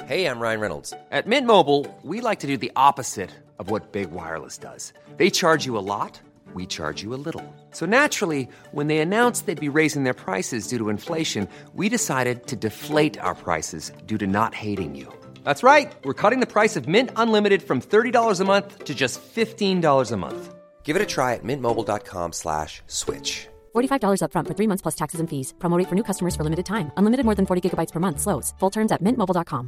Hey, I'm Ryan Reynolds. At Mint Mobile, we like to do the opposite of what Big Wireless does. They charge you a lot, we charge you a little. So naturally, when they announced they'd be raising their prices due to inflation, we decided to deflate our prices due to not hating you. That's right. We're cutting the price of Mint Unlimited from $30 a month to just $15 a month. Give it a try at mintmobile.com/switch. $45 up front for 3 months plus taxes and fees. Promo rate for new customers for limited time. Unlimited more than 40 gigabytes per month. Slows full terms at mintmobile.com.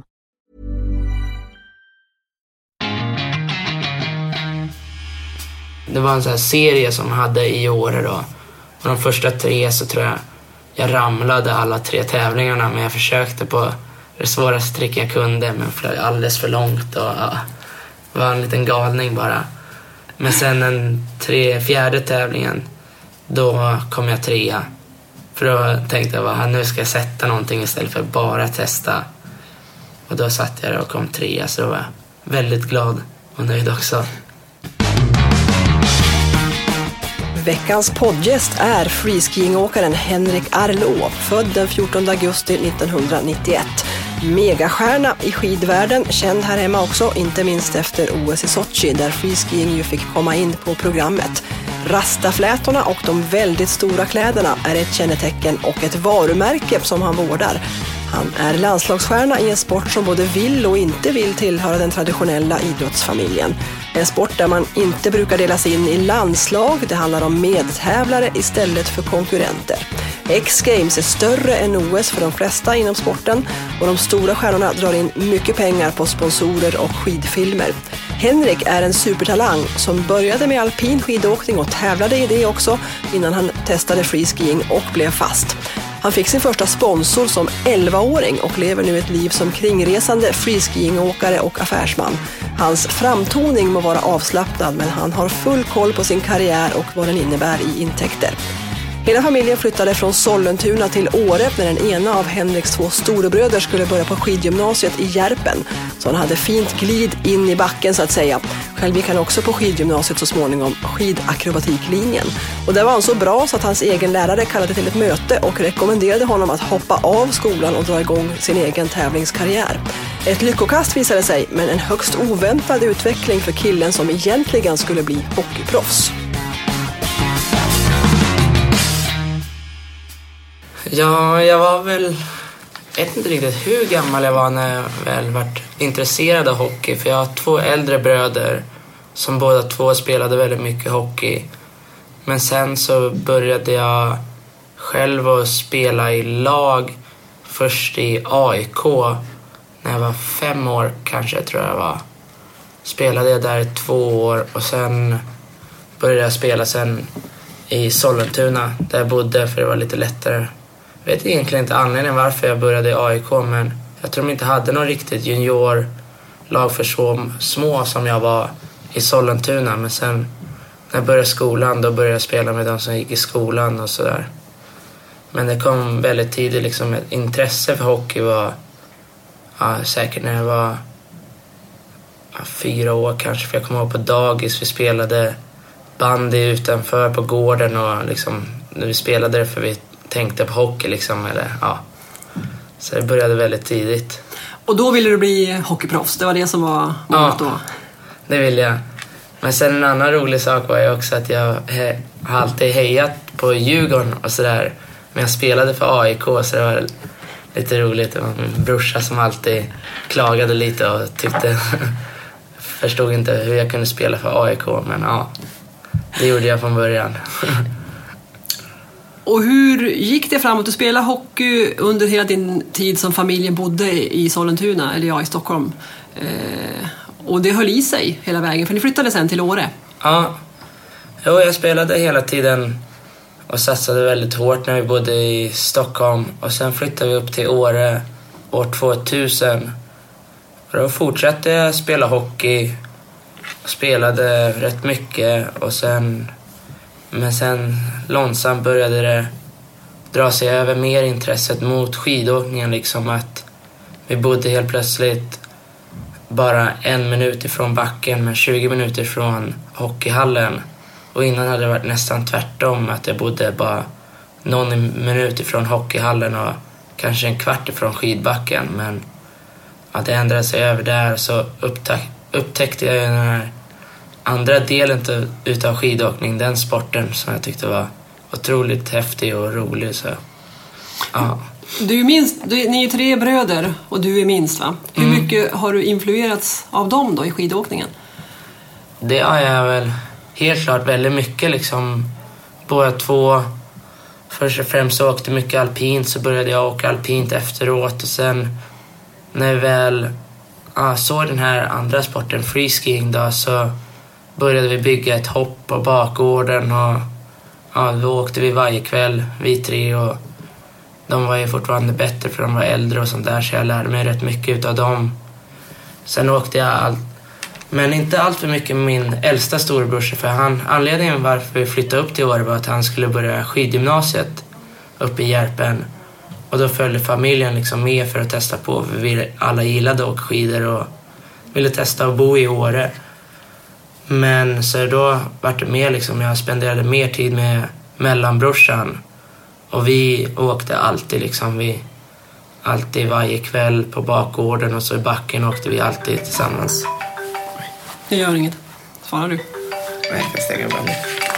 Det var en sån här serie som hade i Åre då. Och de första 3 så tror jag ramlade alla 3 tävlingarna. Men jag försökte på det svåraste trick jag kunde. Men flög alldeles för långt och var en liten galning bara. Men sen den 4:e tävlingen, då kom jag 3. För då tänkte jag nu ska jag sätta någonting istället för bara testa. Och då satt jag där och kom 3, så då var jag väldigt glad och nöjd också. Veckans poddgäst är freeskiingåkaren Henrik Arlov, född den 14 augusti 1991. Megastjärna i skidvärlden, känd här hemma också, inte minst efter OS i Sochi där freeskiing ju fick komma in på programmet. Rastaflätorna och de väldigt stora kläderna är ett kännetecken och ett varumärke som han vårdar. Han är landslagsstjärna i en sport som både vill och inte vill tillhöra den traditionella idrottsfamiljen. En sport där man inte brukar delas in i landslag, det handlar om medtävlare istället för konkurrenter. X-Games är större än OS för de flesta inom sporten och de stora stjärnorna drar in mycket pengar på sponsorer och skidfilmer. Henrik är en supertalang som började med alpin skidåkning och tävlade i det också innan han testade freeskiing och blev fast. Han fick sin första sponsor som 11-åring och lever nu ett liv som kringresande freeskiingåkare och affärsman. Hans framtoning må vara avslappnad, men han har full koll på sin karriär och vad den innebär i intäkter. Hela familjen flyttade från Sollentuna till Åre när den ena av Henriks 2 storebröder skulle börja på skidgymnasiet i Järpen. Så han hade fint glid in i backen så att säga. Själv gick han också på skidgymnasiet så småningom, skidakrobatiklinjen. Och där var han så bra så att hans egen lärare kallade till ett möte och rekommenderade honom att hoppa av skolan och dra igång sin egen tävlingskarriär. Ett lyckokast visade sig, men en högst oväntad utveckling för killen som egentligen skulle bli hockeyproffs. Ja, jag var väl... Jag vet inte riktigt hur gammal jag var när jag väl varit intresserad av hockey. För jag har 2 äldre bröder som båda 2 spelade väldigt mycket hockey. Men sen så började jag själv att spela i lag. Först i AIK när jag var 5 år kanske, tror jag var. Spelade jag där i 2 år och sen började jag spela sen i Sollentuna där jag bodde för det var lite lättare. Jag vet egentligen inte anledningen varför jag började i AIK, men jag tror de inte hade någon riktigt juniorlag för så små som jag var i Sollentuna. Men sen när jag började skolan, då började jag spela med de som gick i skolan och sådär. Men det kom väldigt tidigt liksom, ett intresse för hockey var säkert när jag var 4 år kanske. För jag kom ihåg på dagis, vi spelade bandy utanför på gården och liksom, när vi spelade det för vi tänkte på hockey liksom, eller så det började väldigt tidigt. Och då ville du bli hockeyproffs, det var det som var målet då? Det ville jag. Men sen en annan rolig sak var ju också att jag har alltid hejat på Djurgården och sådär. Men jag spelade för AIK så det var lite roligt. Det var min brorsa som alltid klagade lite och tyckte förstod inte hur jag kunde spela för AIK, men det gjorde jag från början. Och hur gick det framåt? Du spelade hockey under hela din tid som familjen bodde i Sollentuna, eller i Stockholm. Och det höll i sig hela vägen, för ni flyttade sen till Åre. Ja, jag spelade hela tiden och satsade väldigt hårt när vi bodde i Stockholm. Och sen flyttade vi upp till Åre år 2000. Och då fortsatte jag spela hockey. Spelade rätt mycket och sen långsamt började det dra sig över mer intresset mot skidåkningen, liksom att vi bodde helt plötsligt bara 1 minut ifrån backen men 20 minuter från hockeyhallen, och innan hade det varit nästan tvärtom, att jag bodde bara någon minut ifrån hockeyhallen och kanske 1 kvart ifrån skidbacken. Men att det ändrade sig över där, så upptäckte jag den här andra delen utav skidåkning, den sporten som jag tyckte var otroligt häftig och rolig. Så, ja. Du är minst, ni är 3 bröder och du är minst, va? Hur mycket har du influerats av dem då i skidåkningen? Det har jag väl helt klart väldigt mycket liksom. Båda två, först och främst så åkte mycket alpint, så började jag åka alpint efteråt, och sen när jag väl såg den här andra sporten, freeskiing då, så började vi bygga ett hopp på bakgården, och då åkte vi varje kväll, vi 3, och de var ju fortfarande bättre för de var äldre och sånt där, så jag lärde mig rätt mycket utav dem. Sen åkte jag men inte allt för mycket med min äldsta storebrorsa, för anledningen varför vi flyttade upp till Åre var att han skulle börja skidgymnasiet uppe i Järpen. Och då följde familjen liksom med för att testa på, för vi alla gillade att åka skidor och ville testa att bo i Åre. Men så då var det mer liksom, jag spenderade mer tid med mellanbrorsan. Och vi åkte alltid liksom, alltid varje kväll på bakgården, och så i backen åkte vi alltid tillsammans. Det gör inget. Svarar du? Nej, jag kan stänga bara.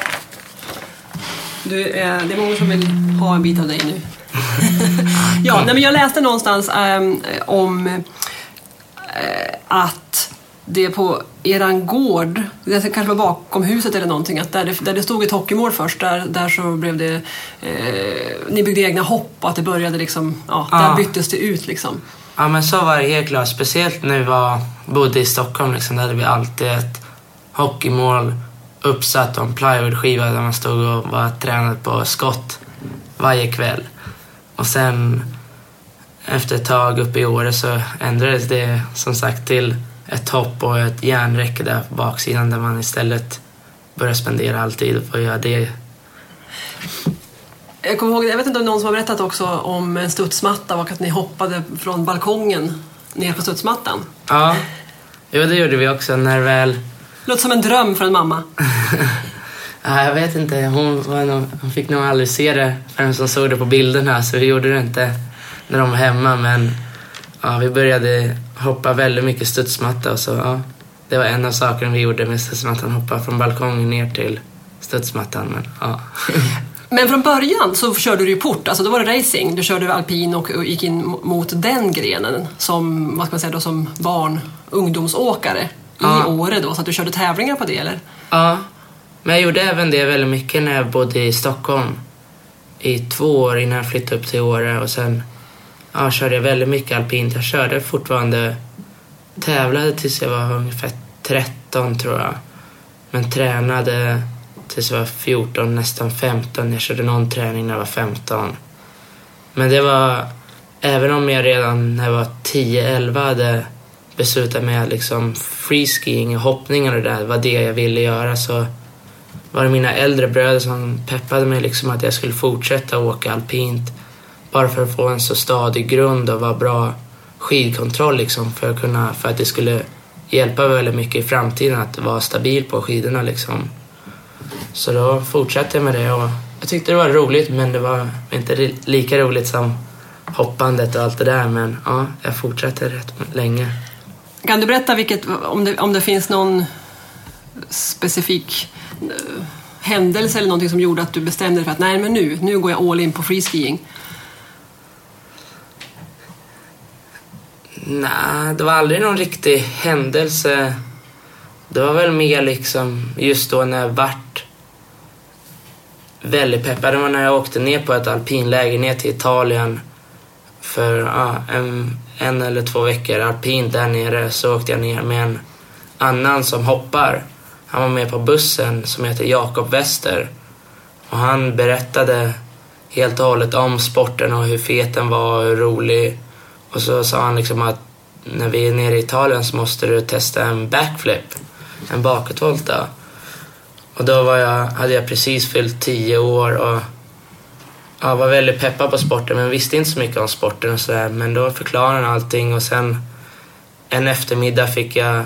Det är många som vill ha en bit av dig nu. Ja, men jag läste någonstans om att det på eran gård, det kanske var bakom huset eller någonting, att där det stod ett hockeymål först, där så blev det ni byggde egna hopp, och att det började liksom, där byttes det ut liksom. Ja, men så var det helt klart, speciellt när vi bodde i Stockholm liksom, där hade vi alltid ett hockeymål uppsatt och en plywoodskiva där man stod och var tränad på skott varje kväll. Och sen efter ett tag uppe i Åre så ändrades det som sagt till ett hopp och ett järnräcke där på baksidan, där man istället började spendera all tid på att göra det. Jag kommer ihåg, jag vet inte om någon som har berättat också om en studsmatta och att ni hoppade från balkongen ner på studsmattan. Ja, jo, det gjorde vi också när väl... Låter som en dröm för en mamma. Ja, jag vet inte, hon fick nog aldrig se det förrän hon såg det på bilderna, så vi gjorde det inte när de var hemma, men vi började hoppa väldigt mycket studsmatta, och så det var en av sakerna vi gjorde med studsmattan, hoppa från balkongen ner till studsmattan, men Men från början så körde du ju port, alltså då var det racing, du körde alpin och gick in mot den grenen som, vad ska man säga då, som ungdomsåkare i Åre då, så att du körde tävlingar på det, eller? Ja, men jag gjorde även det väldigt mycket när jag bodde i Stockholm i 2 år innan jag flyttade upp till Åre, och sen körde jag väldigt mycket alpint. Jag körde fortfarande, tävlade tills jag var ungefär 13 tror jag, men tränade tills jag var 14, nästan 15. Jag körde någon träning när jag var 15. Men det var, även om jag redan när jag var 10-11 hade beslutat mig att liksom freeskiing och hoppningar och det där var det jag ville göra, så var det mina äldre bröder som peppade mig liksom att jag skulle fortsätta åka alpint, bara för att få en så stadig grund och vara bra skidkontroll liksom, för att det skulle hjälpa väldigt mycket i framtiden att vara stabil på skidorna liksom. Så då fortsatte jag med det, och jag tyckte det var roligt, men det var inte lika roligt som hoppandet och allt det där, men jag fortsatte rätt länge. Kan du berätta om det finns någon specifik händelse eller någonting som gjorde att du bestämde dig för att nej, men nu går jag all in på freeskiing? Nej, det var aldrig någon riktig händelse. Det var väl mer liksom just då när jag vart väldigt peppad. Det var när jag åkte ner på ett alpinläger ner till Italien för en eller 2 veckor alpint där nere. Så åkte jag ner med en annan som hoppar. Han var med på bussen som heter Jakob Wester, och han berättade helt och hållet om sporten och hur fet den var och hur rolig. Och så sa han liksom att när vi är nere i Italien så måste du testa en backflip, en bakåtvolta. Och då hade jag precis fyllt 10 år och var väldigt peppad på sporten, men visste inte så mycket om sporten och sådär. Men då förklarade han allting, och sen en eftermiddag fick jag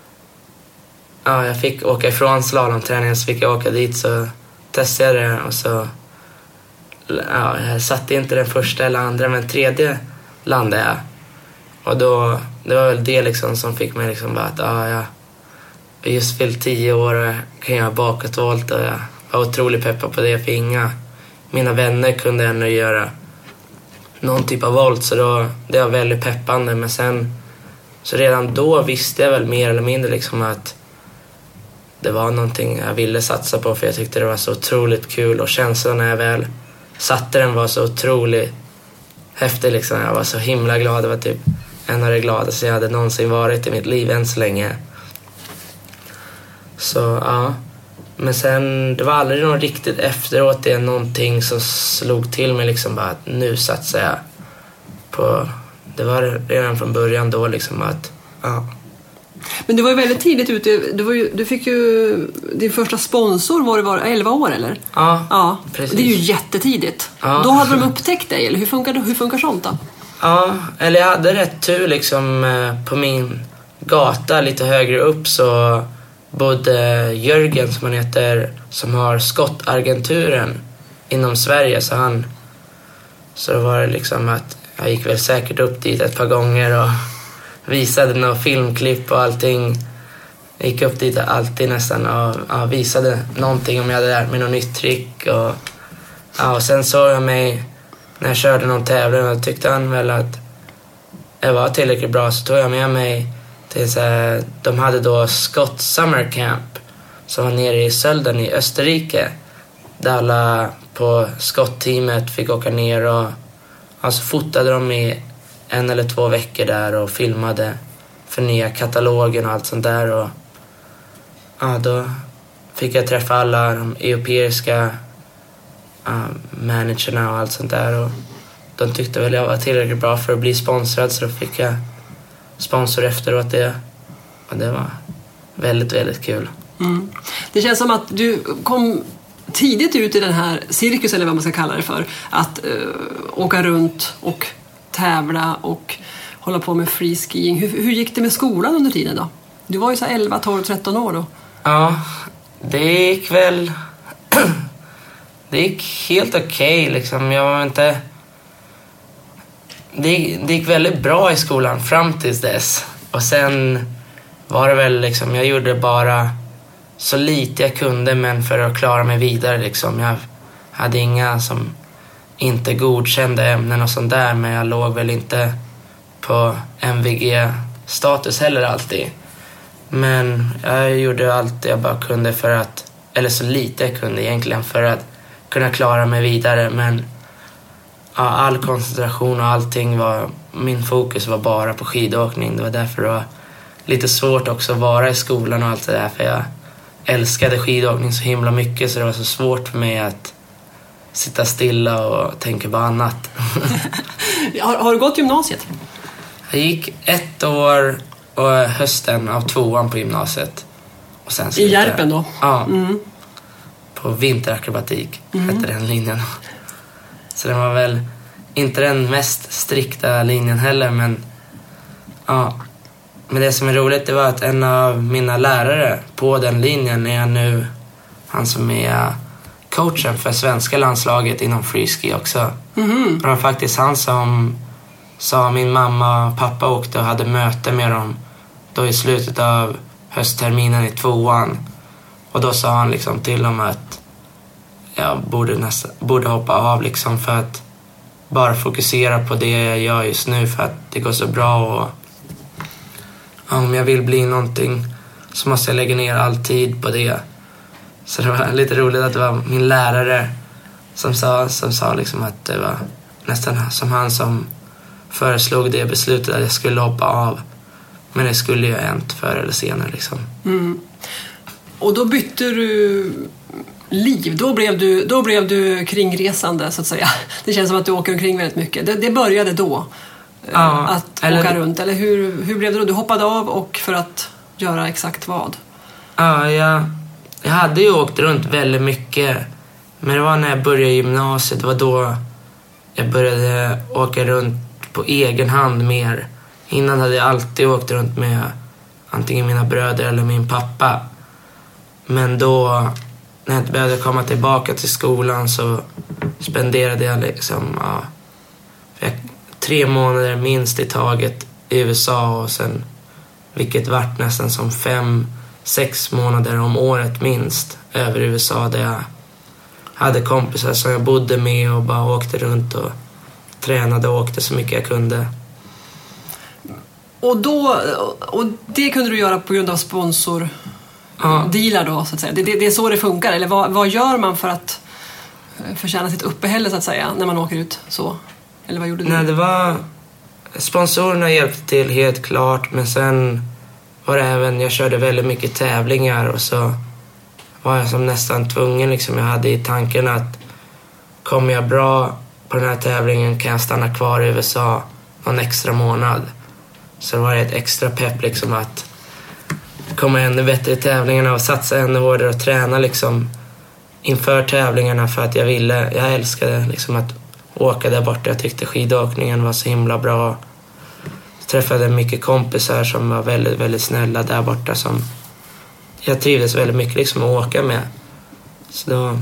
åka ifrån slalomträningen, så fick jag åka dit, så testade jag det, och så jag satte inte den första eller andra, men 3:e landade jag. Och då, det var väl det liksom som fick mig liksom bara att jag just fyllt 10 år och jag kan göra bakåtvolt och jag var otroligt peppad på det, för mina vänner kunde ännu göra någon typ av volt, så då, det var väldigt peppande. Men sen, så redan då visste jag väl mer eller mindre liksom att det var någonting jag ville satsa på, för jag tyckte det var så otroligt kul, och känslan när jag väl satte den var så otroligt häftig liksom. Jag var så himla glad, det var typ en av de gladaste jag hade någonsin varit i mitt liv än så länge. Så ja, men sen det var aldrig något riktigt efteråt, det är någonting som slog till mig liksom bara att nu satsar jag på, det var redan från början då liksom att Men du var ju väldigt tidigt ute, du fick ju din första sponsor var 11 år eller? Ja, precis. Det är ju jättetidigt. Ja. Då hade de upptäckt dig, eller hur funkar sånt då? Ja, eller jag hade rätt tur liksom på min gata lite högre upp så bodde Jörgen som han heter, som har skottagenturen inom Sverige, så det var liksom att jag gick väl säkert upp dit ett par gånger och visade några filmklipp och allting. Jag gick upp dit alltid nästan och visade någonting om jag hade lärt mig något nytt trick. Och sen såg jag mig när jag körde någon tävling och tyckte han väl att jag var tillräckligt bra, så tog jag med mig till så här, de hade då Scott Summer Camp som var nere i Sölden i Österrike, där alla på skottteamet fick åka ner och alltså fotade de i 1 eller 2 veckor där och filmade för nya katalogen och allt sånt där. Och då fick jag träffa alla de europeiska managerna och allt sånt där, och de tyckte väl jag var tillräckligt bra för att bli sponsrad, så då fick jag sponsor efteråt det, och det var väldigt, väldigt kul. Det känns som att du kom tidigt ut i den här cirkus, eller vad man ska kalla det för, att åka runt och tävla och hålla på med freeskiing. Hur gick det med skolan under tiden då? Du var ju så 11, 12, 13 år då. Ja, det gick väl det gick helt okej liksom. Jag var inte det gick väldigt bra i skolan fram tills dess. Och sen var det väl liksom, jag gjorde bara så lite jag kunde, men för att klara mig vidare liksom. Jag hade inga som inte godkända ämnen och sånt där, men jag låg väl inte på MVG-status heller alltid. Men jag gjorde allt jag bara kunde för att, eller så lite jag kunde egentligen, för att kunna klara mig vidare. Men all koncentration och allting min fokus var bara på skidåkning. Det var därför det var lite svårt också att vara i skolan och allt det där, för jag älskade skidåkning så himla mycket, så det var så svårt för mig att sitta stilla och tänka på annat. Har du gått gymnasiet? Jag gick 1 år och hösten av 2:an på gymnasiet. Och sen i Järpen då? Ja. På vinterakrobatik hette den linjen. Så det var väl inte den mest strikta linjen heller, men men det som är roligt, det var att en av mina lärare på den linjen är nu han som är coachen för svenska landslaget inom freeski också. Det var faktiskt han som sa, min mamma och pappa åkte och hade möte med dem då i slutet av höstterminen i 2:an. Och då sa han liksom till dem att jag borde hoppa av liksom, för att bara fokusera på det jag gör just nu, för att det går så bra, och om jag vill bli någonting så måste jag lägga ner all tid på det. Så det var lite roligt att det var min lärare som sa liksom att det var nästan som han som föreslog det beslutet att jag skulle hoppa av. Men det skulle ju hänt förr eller senare liksom. Och då bytte du liv. Då blev du kringresande så att säga. Det känns som att du åker omkring väldigt mycket. Det började då. Att åka runt. Eller hur blev det då? Du hoppade av, och för att göra exakt vad? Ja, jag hade ju åkt runt väldigt mycket. Men det var när jag började gymnasiet. Det var då jag började åka runt på egen hand mer. Innan hade jag alltid åkt runt med antingen mina bröder eller min pappa. Men då, när jag började komma tillbaka till skolan, så spenderade jag liksom 3 månader minst i taget i USA och sen vilket vart nästan som 5-6 månader om året minst över USA där jag hade kompisar som jag bodde med och bara åkte runt och tränade och åkte så mycket jag kunde. Och det kunde du göra på grund av sponsordealar då, så att säga. Det är så det funkar, eller vad gör man för att förtjäna sitt uppehälle så att säga när man åker ut så? Eller vad gjorde du? Nej, det var sponsorerna hjälpte till helt klart, men sen var det även, jag körde väldigt mycket tävlingar och så var jag som nästan tvungen liksom, jag hade i tanken att kommer jag bra på den här tävlingen kan jag stanna kvar i USA någon extra månad. Så det var ett extra pepp liksom att komma ännu bättre i tävlingarna och satsa ännu hårdare och träna liksom inför tävlingarna för att jag älskade liksom att åka där borta. Jag tyckte skidåkningen var så himla bra. Jag träffade mycket kompisar som var väldigt, väldigt snälla där borta som jag trivdes väldigt mycket liksom att åka med. Så då,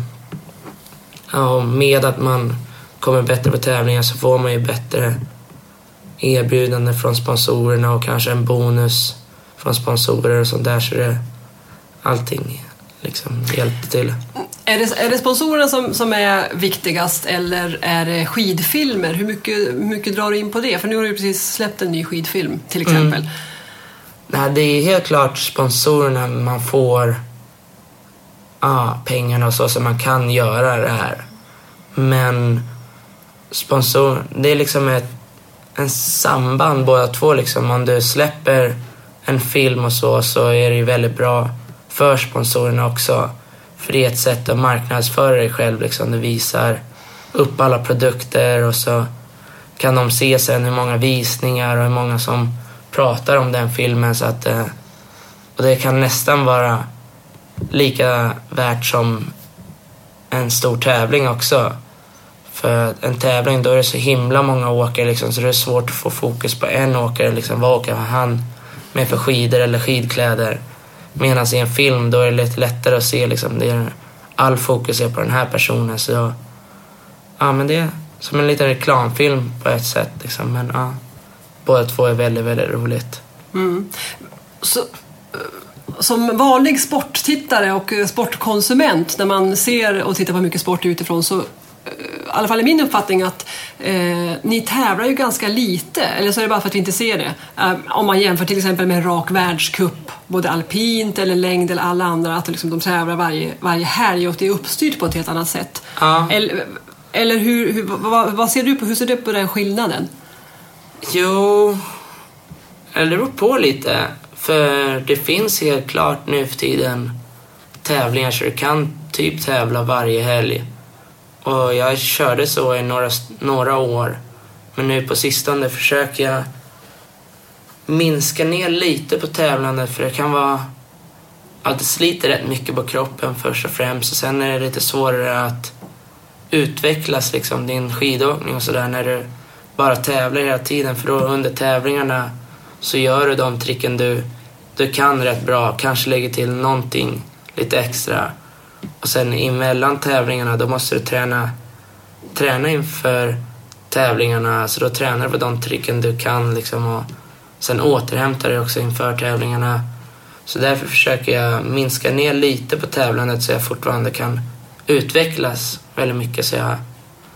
ja, med att man kommer bättre på tävlingar så får man ju bättre erbjudande från sponsorerna och kanske en bonus från sponsorer och sånt där, så det allting liksom hjälpte till. Är det sponsorerna som är viktigast eller är det skidfilmer? Hur mycket drar du in på det? För nu har du precis släppt en ny skidfilm till exempel. Nej, det är helt klart sponsorerna man får pengarna och så man kan göra det här. Men det är liksom en samband båda två liksom. Om du släpper en film och så är det ju väldigt bra för sponsorerna också. För det är ett sätt att marknadsföra dig själv liksom. Du visar upp alla produkter och så kan de se sen hur många visningar och hur många som pratar om den filmen, så att och det kan nästan vara lika värt som en stor tävling också. För en tävling då är det så himla många åkare liksom, så det är svårt att få fokus på en åkare liksom. Vad åker han med för skidor eller skidkläder? Medan i en film då är det lite lättare att se liksom, all fokus är på den här personen. Så men det är som en liten reklamfilm på ett sätt liksom. Men båda två är väldigt, väldigt roligt. Så, som vanlig sporttittare och sportkonsument, när man ser och tittar på mycket sport utifrån, så i alla fall är min uppfattning att ni tävlar ju ganska lite, eller så är det bara för att vi inte ser det. Om man jämför till exempel med en rak världscup, både alpint eller längd eller alla andra, att liksom de tävlar varje helg och det är uppstyrt på ett helt annat sätt. Eller vad ser du på, hur ser du på den skillnaden? Jo, det beror på lite. För det finns helt klart nu för tiden tävlingar så du kan typ tävla varje helg. Och jag körde så i några år. Men nu på sistone försöker jag minska ner lite på tävlandet. För det kan vara att det sliter rätt mycket på kroppen först och främst. Och sen är det lite svårare att utvecklas liksom, din skidåkning och sådär när du bara tävlar hela tiden. För då under tävlingarna så gör du de tricken du kan rätt bra. Kanske lägger till någonting lite extra. Och sen emellan tävlingarna då måste du träna inför tävlingarna. Så då tränar du på de tricken du kan liksom, och sen återhämtar du också inför tävlingarna. Så därför försöker jag minska ner lite på tävlandet så jag fortfarande kan utvecklas väldigt mycket. Så jag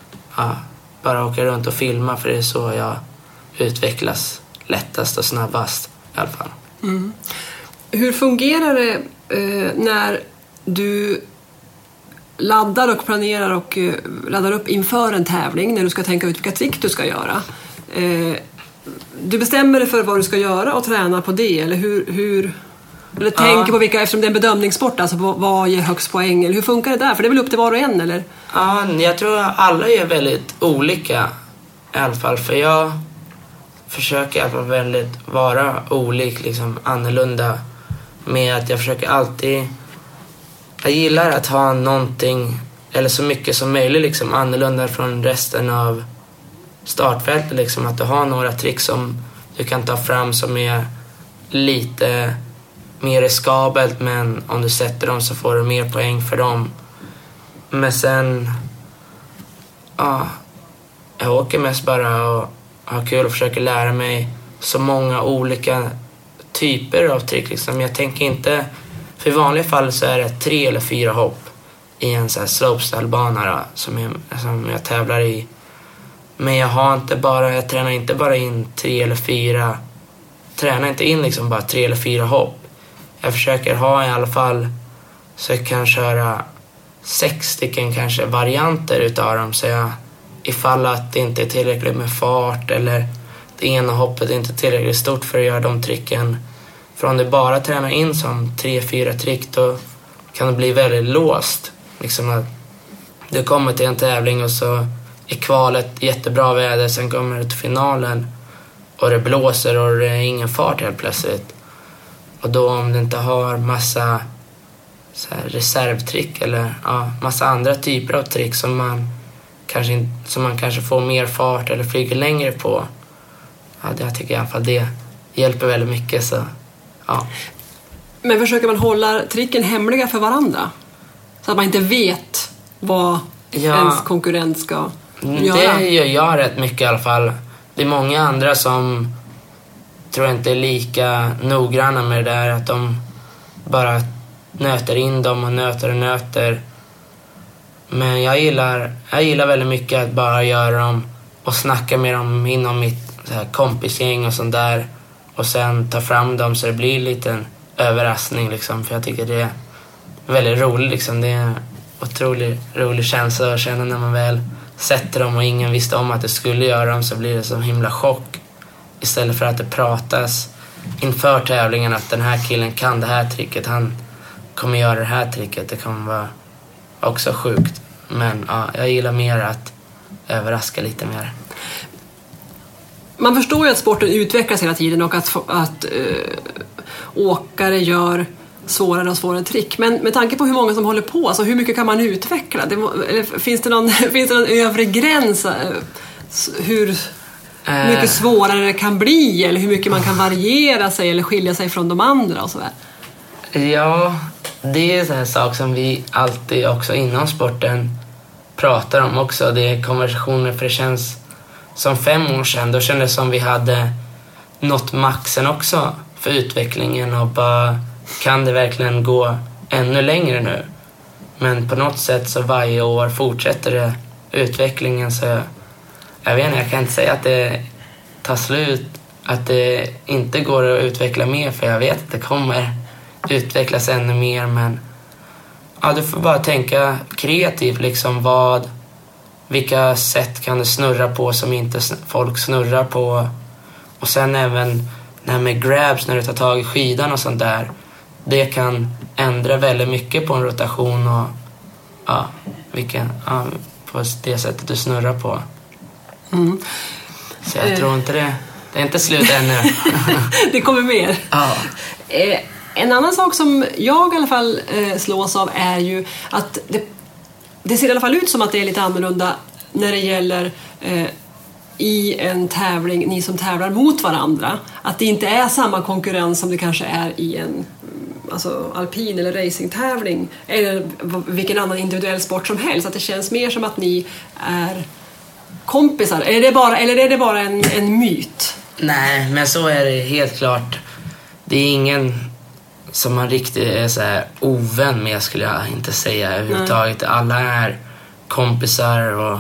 bara åker runt och filmar, för det är så jag utvecklas lättast och snabbast i alla fall. Hur fungerar det när du laddar och planerar och laddar upp inför en tävling, när du ska tänka ut vilka trick du ska göra? Du bestämmer dig för vad du ska göra och tränar på det, eller hur eller tänker på vilka, eftersom det är en bedömningssport, alltså vad ger högst poäng, eller hur funkar det där? För det är väl upp till var och en, eller? Ja, jag tror att alla är väldigt olika i alla fall, för jag försöker i alla fall väldigt vara olik, liksom annorlunda, med att jag försöker alltid, jag gillar att ha någonting eller så mycket som möjligt liksom annorlunda från resten av startfältet liksom, att du har några trick som du kan ta fram som är lite mer riskabelt, men om du sätter dem så får du mer poäng för dem. Men sen jag åker mest bara och har kul och försöker lära mig så många olika typer av trick. Liksom. Jag tänker inte... För i vanliga fall så är det 3 eller 4 hopp i en så här slopestyle-bana som jag tävlar i. Men jag tränar inte bara in 3 eller 4. Tränar inte in liksom bara 3 eller 4 hopp. Jag försöker ha i alla fall så jag kan köra 6 stycken kanske varianter utav dem. Så jag, ifall att det inte är tillräckligt med fart eller det ena hoppet är inte tillräckligt stort för att göra de tricken. För om du bara tränar in som 3-4 trick, då kan det bli väldigt låst. Liksom att du kommer till en tävling och så är kvalet jättebra väder, sen kommer du till finalen och det blåser och det är ingen fart helt plötsligt. Och då om du inte har massa så här reservtrick eller massa andra typer av trick som man kanske får mer fart eller flyger längre på. Jag tycker i alla fall det hjälper väldigt mycket. Så, ja. Men försöker man hålla tricken hemliga för varandra? Så att man inte vet vad ens konkurrent ska göra? Det gör jag rätt mycket i alla fall. Det är många andra som tror jag inte är lika noggranna med det där. Att de bara nöter in dem och nöter. Men jag gillar väldigt mycket att bara göra dem och snacka med dem inom mitt så här kompisgäng och sånt där. Och sen ta fram dem så det blir en liten överraskning liksom. För jag tycker det är väldigt roligt liksom. Det är en otroligt rolig känsla att känna när man väl sätter dem och ingen visste om att det skulle göra dem, så blir det som himla chock. Istället för att det pratas inför tävlingen att den här killen kan det här tricket, han kommer göra det här tricket. Det kommer vara också sjukt. Men jag gillar mer att överraska lite mer. Man förstår ju att sporten utvecklas hela tiden och att åkare gör svårare och svårare trick. Men med tanke på hur många som håller på, alltså hur mycket kan man utveckla? Finns det någon övre gräns hur mycket svårare det kan bli, eller hur mycket man kan variera sig eller skilja sig från de andra och sådär? Ja, det är en sak som vi alltid också inom sporten pratar om också. Det är konversationer, för det känns som 5 år sedan, då kändes det som vi hade nått maxen också för utvecklingen och bara, kan det verkligen gå ännu längre nu? Men på något sätt så varje år fortsätter det utvecklingen, så jag vet inte, jag kan inte säga att det tar slut, att det inte går att utveckla mer, för jag vet att det kommer utvecklas ännu mer. Men du får bara tänka kreativt liksom, vilka sätt kan du snurra på som inte folk snurrar på. Och sen även det här med grabs när du tar tag i skidan och sånt där, det kan ändra väldigt mycket på en rotation och på det sättet du snurrar på. Så jag tror inte det är inte slut ännu. Det kommer mer. En annan sak som jag i alla fall slås av är ju att det ser i alla fall ut som att det är lite annorlunda när det gäller i en tävling, ni som tävlar mot varandra. Att det inte är samma konkurrens som det kanske är i en alpin eller racingtävling eller vilken annan individuell sport som helst. Att det känns mer som att ni är kompisar. Eller är det bara en myt? Nej, men så är det helt klart. Det är ingen som man riktigt är så här ovän med, skulle jag inte säga överhuvudtaget. Alla är kompisar och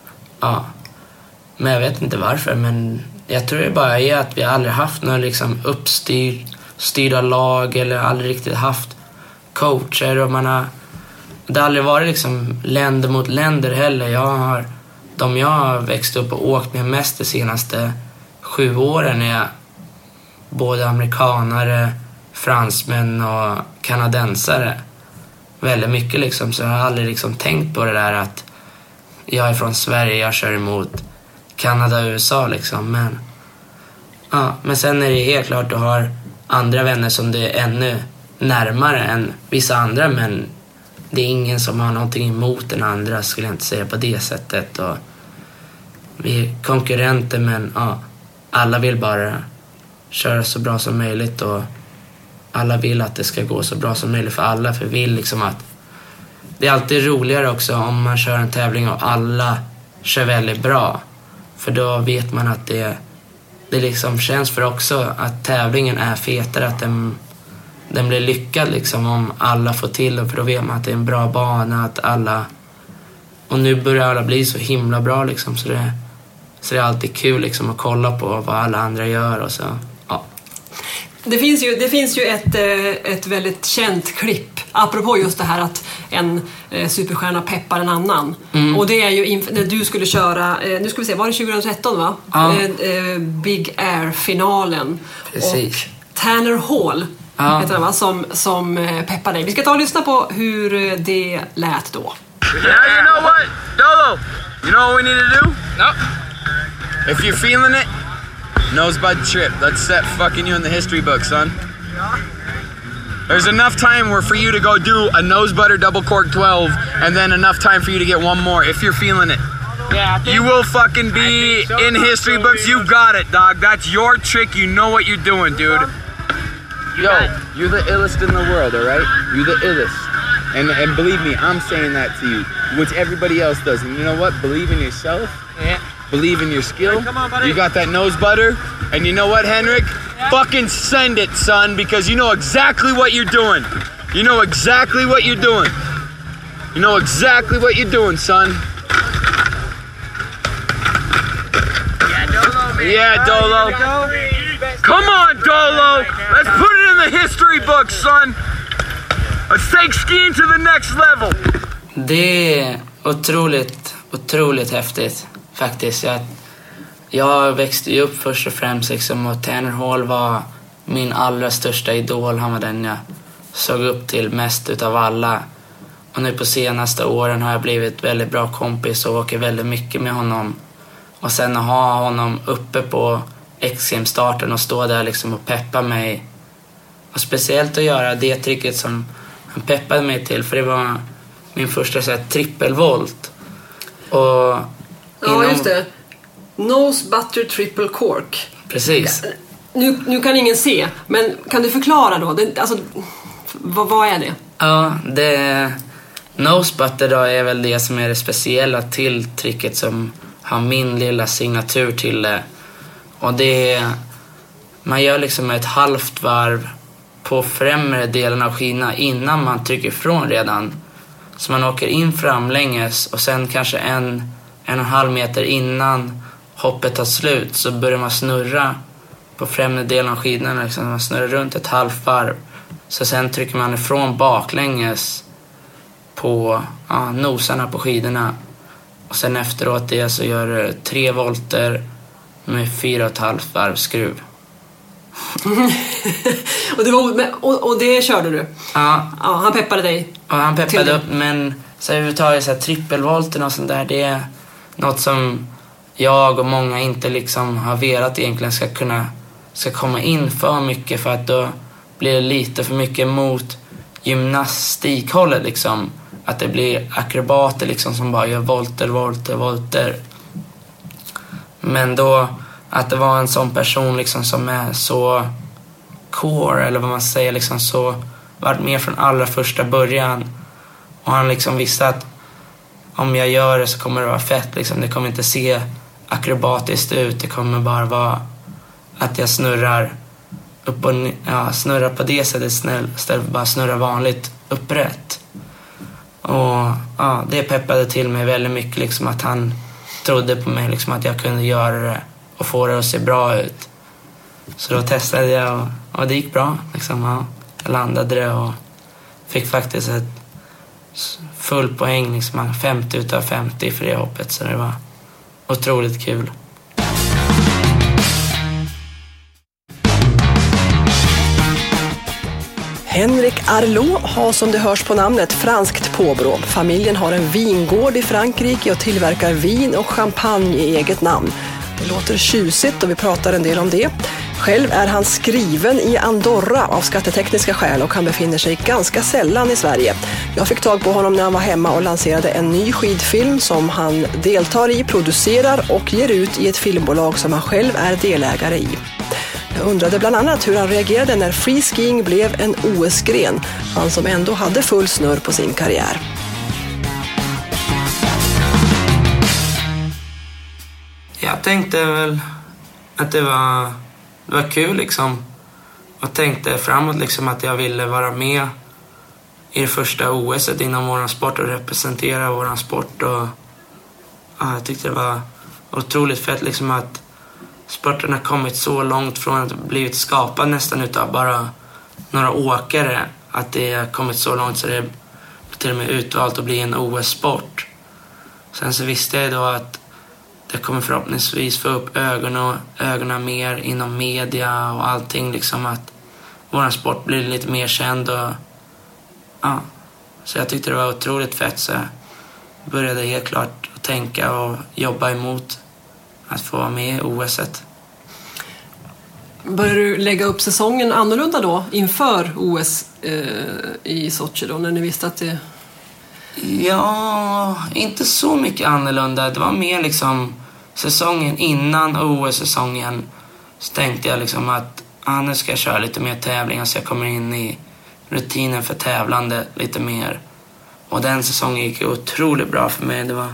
men jag vet inte varför, men jag tror det bara är att vi aldrig haft några liksom styrda lag eller aldrig riktigt haft coacher, och det har aldrig varit liksom länder mot länder heller. Jag har växt upp och åkt med mest de senaste 7 åren är både amerikanare, fransmän och kanadensare. Väldigt mycket liksom, så jag har aldrig liksom tänkt på det där att jag är från Sverige, jag kör emot Kanada och USA liksom. Men sen är det helt klart att du har andra vänner som det är ännu närmare än vissa andra, men det är ingen som har någonting emot den andra, skulle jag inte säga på det sättet. Och vi är konkurrenter, men alla vill bara köra så bra som möjligt, och alla vill att det ska gå så bra som möjligt för alla, för vi vill liksom att det är alltid roligare också om man kör en tävling och alla kör väldigt bra, för då vet man att det det liksom känns för också att tävlingen är fetare, att den blir lyckad liksom om alla får till det, för då vet man att det är en bra bana, att alla, och nu börjar alla bli så himla bra liksom, så det är alltid kul liksom att kolla på vad alla andra gör och så, ja. Det finns ju ett väldigt känt klipp apropå just det här att en superstjärna peppar en annan. Och det är ju när du skulle köra, nu ska vi se, var det 2013 va? Ja. Big Air-finalen. Precis. Och Tanner Hall heter han, va? Som peppar dig. Vi ska ta och lyssna på hur det lät då. Yeah, you know what? Dolo, you know what we need to do? No. If you're feeling it, nosebud trip. Let's set fucking you in the history book, son. There's enough time for you to go do a nosebutter double cork 12, and then enough time for you to get one more if you're feeling it. Yeah, you will fucking be so in history books. You got it, dog. That's your trick. You know what you're doing, dude. Yo, you're the illest in the world, all right? You're the illest. And believe me, I'm saying that to you, which everybody else does. And you know what? Believe in yourself. Yeah. Believe in your skill. Hey, come on, buddy. You got that nose butter. And you know what, Henrik? Yeah. Fucking send it, son, because you know exactly what you're doing. You know exactly what you're doing. You know exactly what you're doing, son. Yeah, Dolo, man. Yeah, Dolo. Come on, Dolo. Let's put it in the history book, son. Let's take skiing to the next level. Det är otroligt häftigt faktiskt. Jag växte ju upp först och främst liksom, och Tanner Hall var min allra största idol. Han var den jag såg upp till mest utav alla. Och nu på senaste åren har jag blivit väldigt bra kompis och åker väldigt mycket med honom. Och sen att ha honom uppe på X-Games-starten och stå där liksom och peppa mig. Och speciellt att göra det tricket som han peppade mig till, för det var min första så här, trippelvolt. Och ja, just det. Nose butter triple cork. Precis. Nu kan ingen se, men kan du förklara då? Vad är det? Ja, nose butter då är väl det som är det speciella till tricket som har min lilla signatur till det. Och det är, man gör liksom ett halvt varv på främre delen av skina innan man trycker ifrån redan. Så man åker in framlänges och sen kanske en och en halv meter innan hoppet tar slut så börjar man snurra på främre delen av skidan. Liksom. Man snurrar runt ett halvt varv. Så sen trycker man ifrån baklänges på nosarna på skidorna. Och sen efteråt det så gör du 3 volter med 4,5 varv skruv. och det körde du? Ja. Ja, han peppade dig? Ja, han peppade upp, men så överhuvudtaget så här trippelvolten och sånt där, det är något som jag och många inte liksom har velat egentligen ska komma in för mycket, för att då blir det lite för mycket mot gymnastikhållet liksom, att det blir akrobater liksom som bara gör volter. Men då att det var en sån person liksom som är så core, eller vad man säger liksom, så varit med från allra första början, och han liksom visste att om jag gör det så kommer det vara fett liksom. Det kommer inte se akrobatiskt ut, det kommer bara vara att jag snurrar upp och snurrar på det sättet istället för bara snurra vanligt upprätt. Och ja, det peppade till mig väldigt mycket liksom, att han trodde på mig liksom, att jag kunde göra det och få det att se bra ut. Så då testade jag och det gick bra liksom, ja. Jag landade det och fick faktiskt ett full poäng liksom, 50 utav 50 för det hoppet, så det var otroligt kul. Henrik Arlot har, som det hörs på namnet, franskt påbrå. Familjen har en vingård i Frankrike och tillverkar vin och champagne i eget namn. Det låter tjusigt och vi pratar en del om det. Själv är han skriven i Andorra av skattetekniska skäl och han befinner sig ganska sällan i Sverige. Jag fick tag på honom när han var hemma och lanserade en ny skidfilm som han deltar i, producerar och ger ut i ett filmbolag som han själv är delägare i. Jag undrade bland annat hur han reagerade när freeskiing blev en OS-gren, han som ändå hade full snurr på sin karriär. Jag tänkte väl att det var kul liksom. Och tänkte framåt liksom att jag ville vara med i det första OS:et inom våran sport och representera våran sport. Och ja, jag tyckte det var otroligt fett liksom att sporten har kommit så långt från att blivit skapad nästan utav bara några åkare. Att det har kommit så långt så det är till och med utvalt att bli en OS-sport. Sen så visste jag då att det kommer förhoppningsvis få upp ögonen mer inom media och allting liksom, att våran sport blir lite mer känd och ja. Så jag tyckte det var otroligt fett, så jag började helt klart att tänka och jobba emot att få vara med i OS-et. Började du lägga upp säsongen annorlunda då inför OS i Sochi då, när ni visste att det... Ja, inte så mycket annorlunda. Det var mer liksom säsongen innan OS-säsongen, så tänkte jag liksom att nu ska jag köra lite mer tävlingar så jag kommer in i rutinen för tävlande lite mer. Och den säsongen gick otroligt bra för mig. Det var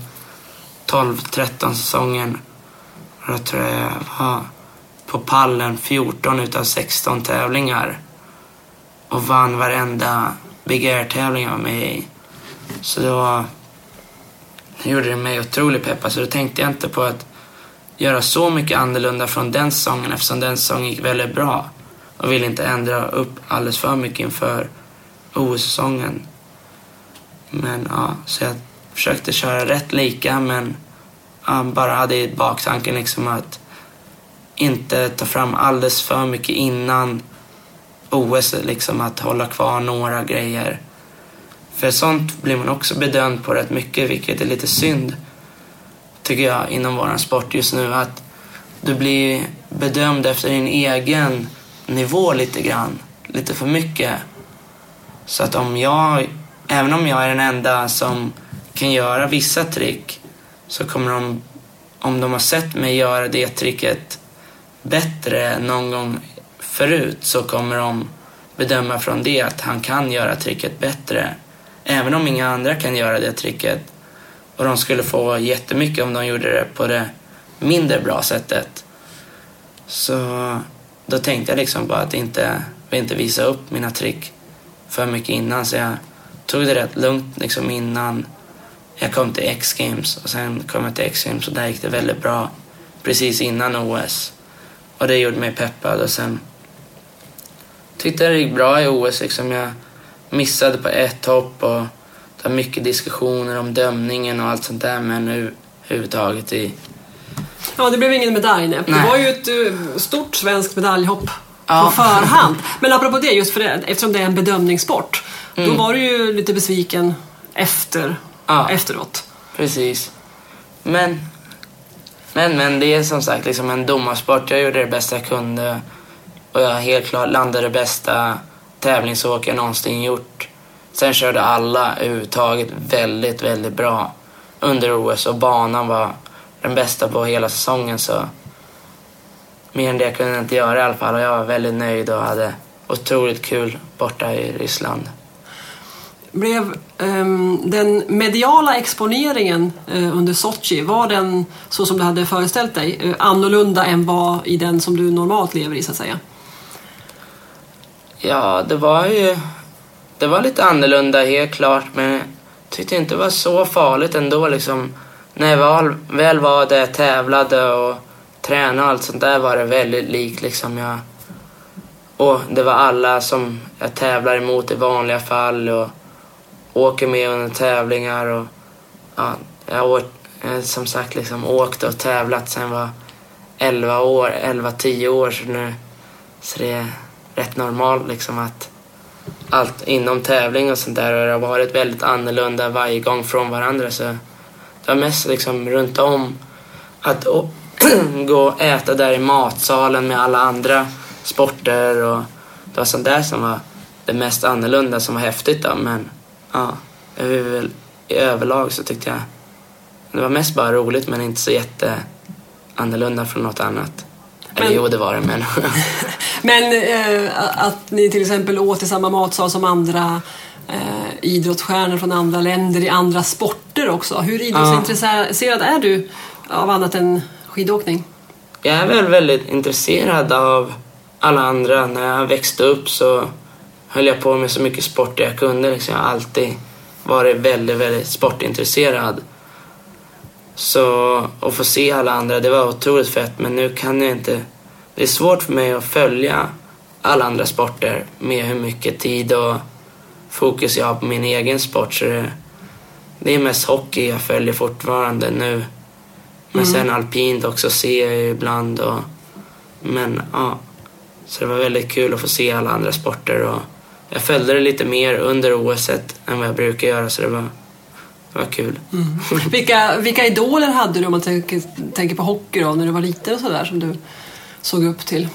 12-13 säsongen. Och då tror jag var på pallen 14 utav 16 tävlingar. Och vann varenda Big Air-tävling jag var med i. Så då gjorde det mig otroligt peppad. Så då tänkte jag inte på att göra så mycket annorlunda från den säsongen, eftersom den säsongen gick väldigt bra. Och ville inte ändra upp alldeles för mycket inför OS-säsongen. Men ja, så jag försökte köra rätt lika, men bara hade i baktanken liksom att inte ta fram alldeles för mycket innan OS, liksom att hålla kvar några grejer. För sånt blir man också bedömd på rätt mycket, vilket är lite synd tycker jag inom våran sport just nu, att du blir bedömd efter din egen nivå lite grann, lite för mycket. Så att även om jag är den enda som kan göra vissa trick, så kommer de, om de har sett mig göra det tricket bättre någon gång förut, så kommer de bedöma från det att han kan göra tricket bättre. Även om inga andra kan göra det tricket. Och de skulle få jättemycket om de gjorde det på det mindre bra sättet. Så då tänkte jag liksom bara att inte visa upp mina trick för mycket innan. Så jag tog det rätt lugnt liksom innan jag kom till X-Games. Och sen kom jag till X-Games och där gick det väldigt bra precis innan OS. Och det gjorde mig peppad. Och sen tyckte jag det gick bra i OS liksom. Jag missade på ett hopp och det var mycket diskussioner om dömningen och allt sånt där, men överhuvudtaget Ja, det blev ingen medalj. Nej. Det var ju ett stort svenskt medaljhopp på förhand. Men apropå det, just för det, eftersom det är en bedömningssport, då var du ju lite besviken efteråt. Precis. Men det är som sagt liksom en domarsport. Jag gjorde det bästa jag kunde och jag helt klart landade det bästa tävlingsåk jag någonsin gjort. Sen körde alla överhuvudtaget väldigt, väldigt bra under OS och banan var den bästa på hela säsongen, så mer än det kunde jag inte göra i alla fall, och jag var väldigt nöjd och hade otroligt kul borta i Ryssland. Blev den mediala exponeringen under Sochi, var den så som du hade föreställt dig, annorlunda än vad i den som du normalt lever i så att säga? Ja, det var lite annorlunda helt klart, men jag tyckte inte det var så farligt ändå liksom. När jag väl var där, tävlade och tränade och allt sånt där, var det väldigt likt liksom. Och det var alla som jag tävlar emot i vanliga fall och åker med under tävlingar och ja, jag som sagt liksom åkte och tävlat sen var 11-10 år så det är rätt normalt liksom att allt inom tävling och sånt där har varit väldigt annorlunda varje gång från varandra, så det var mest liksom runt om att gå och äta där i matsalen med alla andra sporter, och det var sånt där som var det mest annorlunda som var häftigt då. Men ja, i överlag så tyckte jag det var mest bara roligt, men inte så jätte annorlunda från något annat. Eller jo, det var det, men... Men att ni till exempel åt i samma matsal som andra idrottsstjärnor från andra länder i andra sporter också. Hur idrottsintresserad är du av annat än skidåkning? Jag är väl väldigt intresserad av alla andra. När jag växte upp så höll jag på med så mycket sport jag kunde. Liksom. Jag har alltid varit väldigt, väldigt sportintresserad. Så att få se alla andra, det var otroligt fett. Men nu kan jag inte... Det är svårt för mig att följa alla andra sporter med hur mycket tid och fokus jag har på min egen sport. Så det är mest hockey jag följer fortfarande nu. Men sen alpint också ser jag ibland. Men ja, så det var väldigt kul att få se alla andra sporter. Och jag följde det lite mer under OS-et än vad jag brukar göra, så det var kul. Vilka idoler hade du om man tänker på hockey då, när du var liten och sådär, som du såg upp till?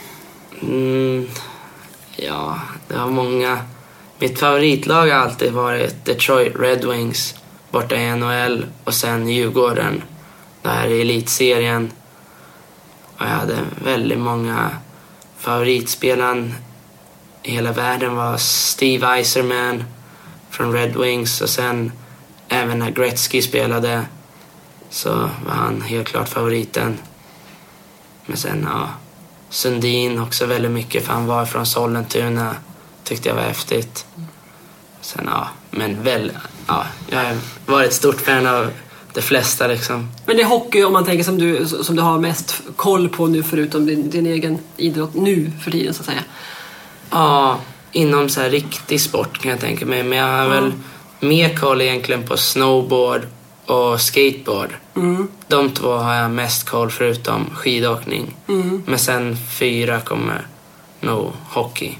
Ja, det var många. Mitt favoritlag har alltid varit Detroit Red Wings borta i NHL och sen Djurgården där i elitserien. Och jag hade väldigt många favoritspelaren i hela världen var Steve Yzerman från Red Wings, och sen även när Gretzky spelade så var han helt klart favoriten. Men sen Sundin också väldigt mycket, för han var från Sollentuna, tyckte jag var häftigt. Sen jag har varit ett stort fan av de flesta liksom. Men det är hockey, om man tänker som du har mest koll på nu, förutom din egen idrott nu för tiden, så att säga. Ja, inom så här riktig sport kan jag tänka mig. Men jag har väl mer koll egentligen på snowboard och skateboard. De två har jag mest koll, förutom skidåkning. Men sen 4 kommer nog hockey.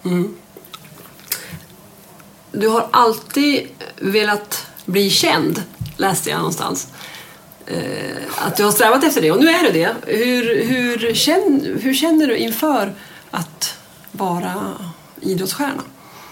Du har alltid velat bli känd, läste jag någonstans. Att du har strävat efter det, och nu är du det. Hur känner du inför att vara idrottsstjärna?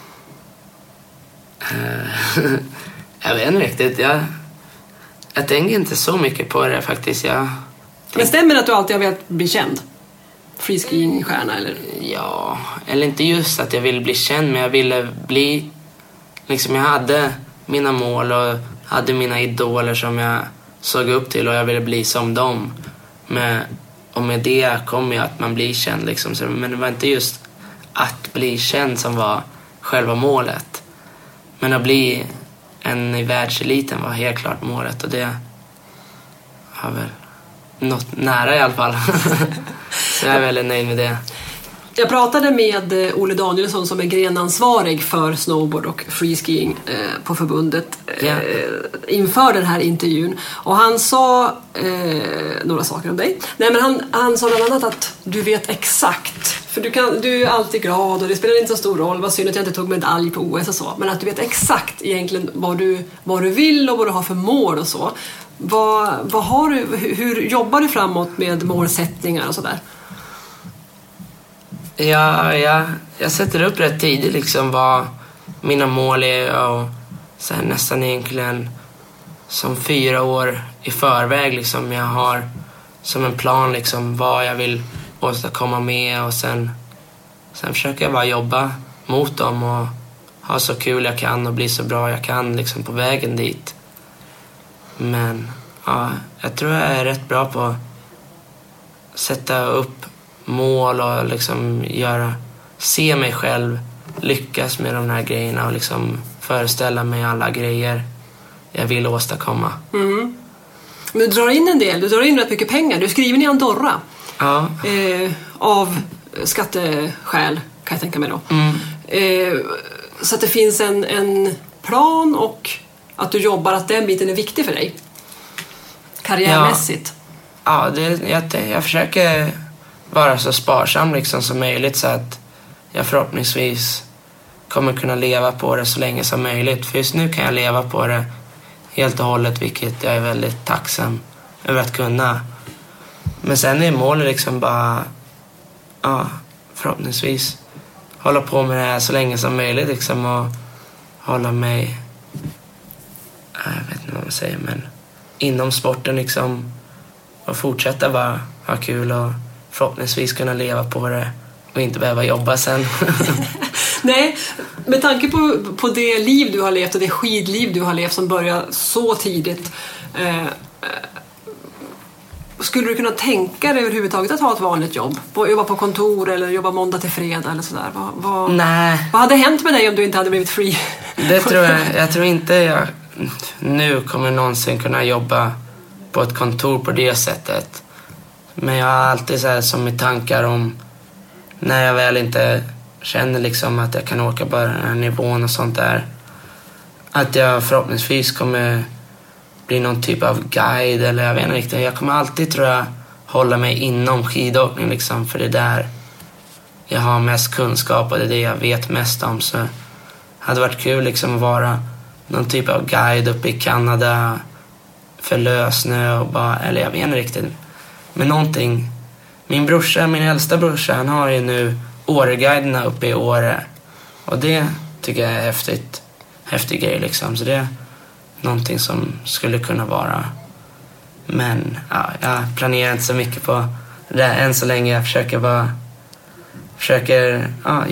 Jag vet inte riktigt. Jag tänker inte så mycket på det faktiskt. Men stämmer det att du alltid har velat bli känd? Freeskiing-stjärna eller? Ja, eller inte just att jag ville bli känd, men jag ville bli... Liksom jag hade mina mål och hade mina idoler som jag såg upp till, och jag ville bli som dem. Och med det kom ju att man blir känd liksom. Men det var inte just att bli känd som var själva målet. Men att bli en i världseliten var helt klart målet, och det har väl nått nära i alla fall. Så jag är väldigt nöjd med det. Jag pratade med Olle Danielsson som är grenansvarig för snowboard och freeskiing på förbundet inför den här intervjun. Och han sa några saker om dig. Nej, men han sa bland annat att du vet exakt. För du är alltid glad och det spelar inte så stor roll. Vad synd att jag inte tog medalj på OS och så. Men att du vet exakt egentligen vad du vill och vad du har för mål och så. Vad har du, hur jobbar du framåt med målsättningar och sådär? Ja, jag sätter upp rätt tidigt liksom vad mina mål är, och sen nästan egentligen som 4 år i förväg liksom. Jag har som en plan liksom vad jag vill åstadkomma med, och sen försöker jag bara jobba mot dem och ha så kul jag kan och bli så bra jag kan liksom på vägen dit. Men ja, jag tror jag är rätt bra på att sätta upp mål och liksom se mig själv lyckas med de här grejerna och liksom föreställa mig alla grejer jag vill åstadkomma. Men du drar in en del, du drar in rätt mycket pengar. Du är skriven i Andorra. Ja. Av skatteskäl kan jag tänka mig då. Så att det finns en plan och att du jobbar, att den biten är viktig för dig karriärmässigt. Ja, jag försöker vara så sparsam liksom som möjligt, så att jag förhoppningsvis kommer kunna leva på det så länge som möjligt. För just nu kan jag leva på det helt och hållet, vilket jag är väldigt tacksam över att kunna. Men sen är målet liksom bara förhoppningsvis hålla på med det här så länge som möjligt liksom, och hålla mig, jag vet inte vad man säger, men inom sporten liksom, och fortsätta ha kul och förhoppningsvis kunna leva på det och inte behöva jobba sen. Nej, med tanke på det liv du har levt och det skidliv du har levt som börjar så tidigt, skulle du kunna tänka dig överhuvudtaget att ha ett vanligt jobb? Jobba på kontor eller jobba måndag till fredag eller sådär? Nej. Vad hade hänt med dig om du inte hade blivit free? Det tror jag. Jag tror inte jag nu kommer någonsin kunna jobba på ett kontor på det sättet. Men jag har alltid så här som i tankar om när jag väl inte känner liksom att jag kan åka på den här nivån och sånt där. Att jag förhoppningsvis kommer bli någon typ av guide eller jag vet inte riktigt. Jag kommer alltid, tror jag, hålla mig inom skidåkning liksom, för det där jag har mest kunskap och det är det jag vet mest om. Så det hade varit kul liksom att vara någon typ av guide uppe i Kanada för lösnö och bara, eller jag vet inte riktigt. Men någonting. Min äldsta brorsa, han har ju nu Åreguiderna uppe i Åre. Och det tycker jag är häftig grej liksom. Så det är någonting som skulle kunna vara. Men ja, jag planerar inte så mycket på det än så länge. Jag försöker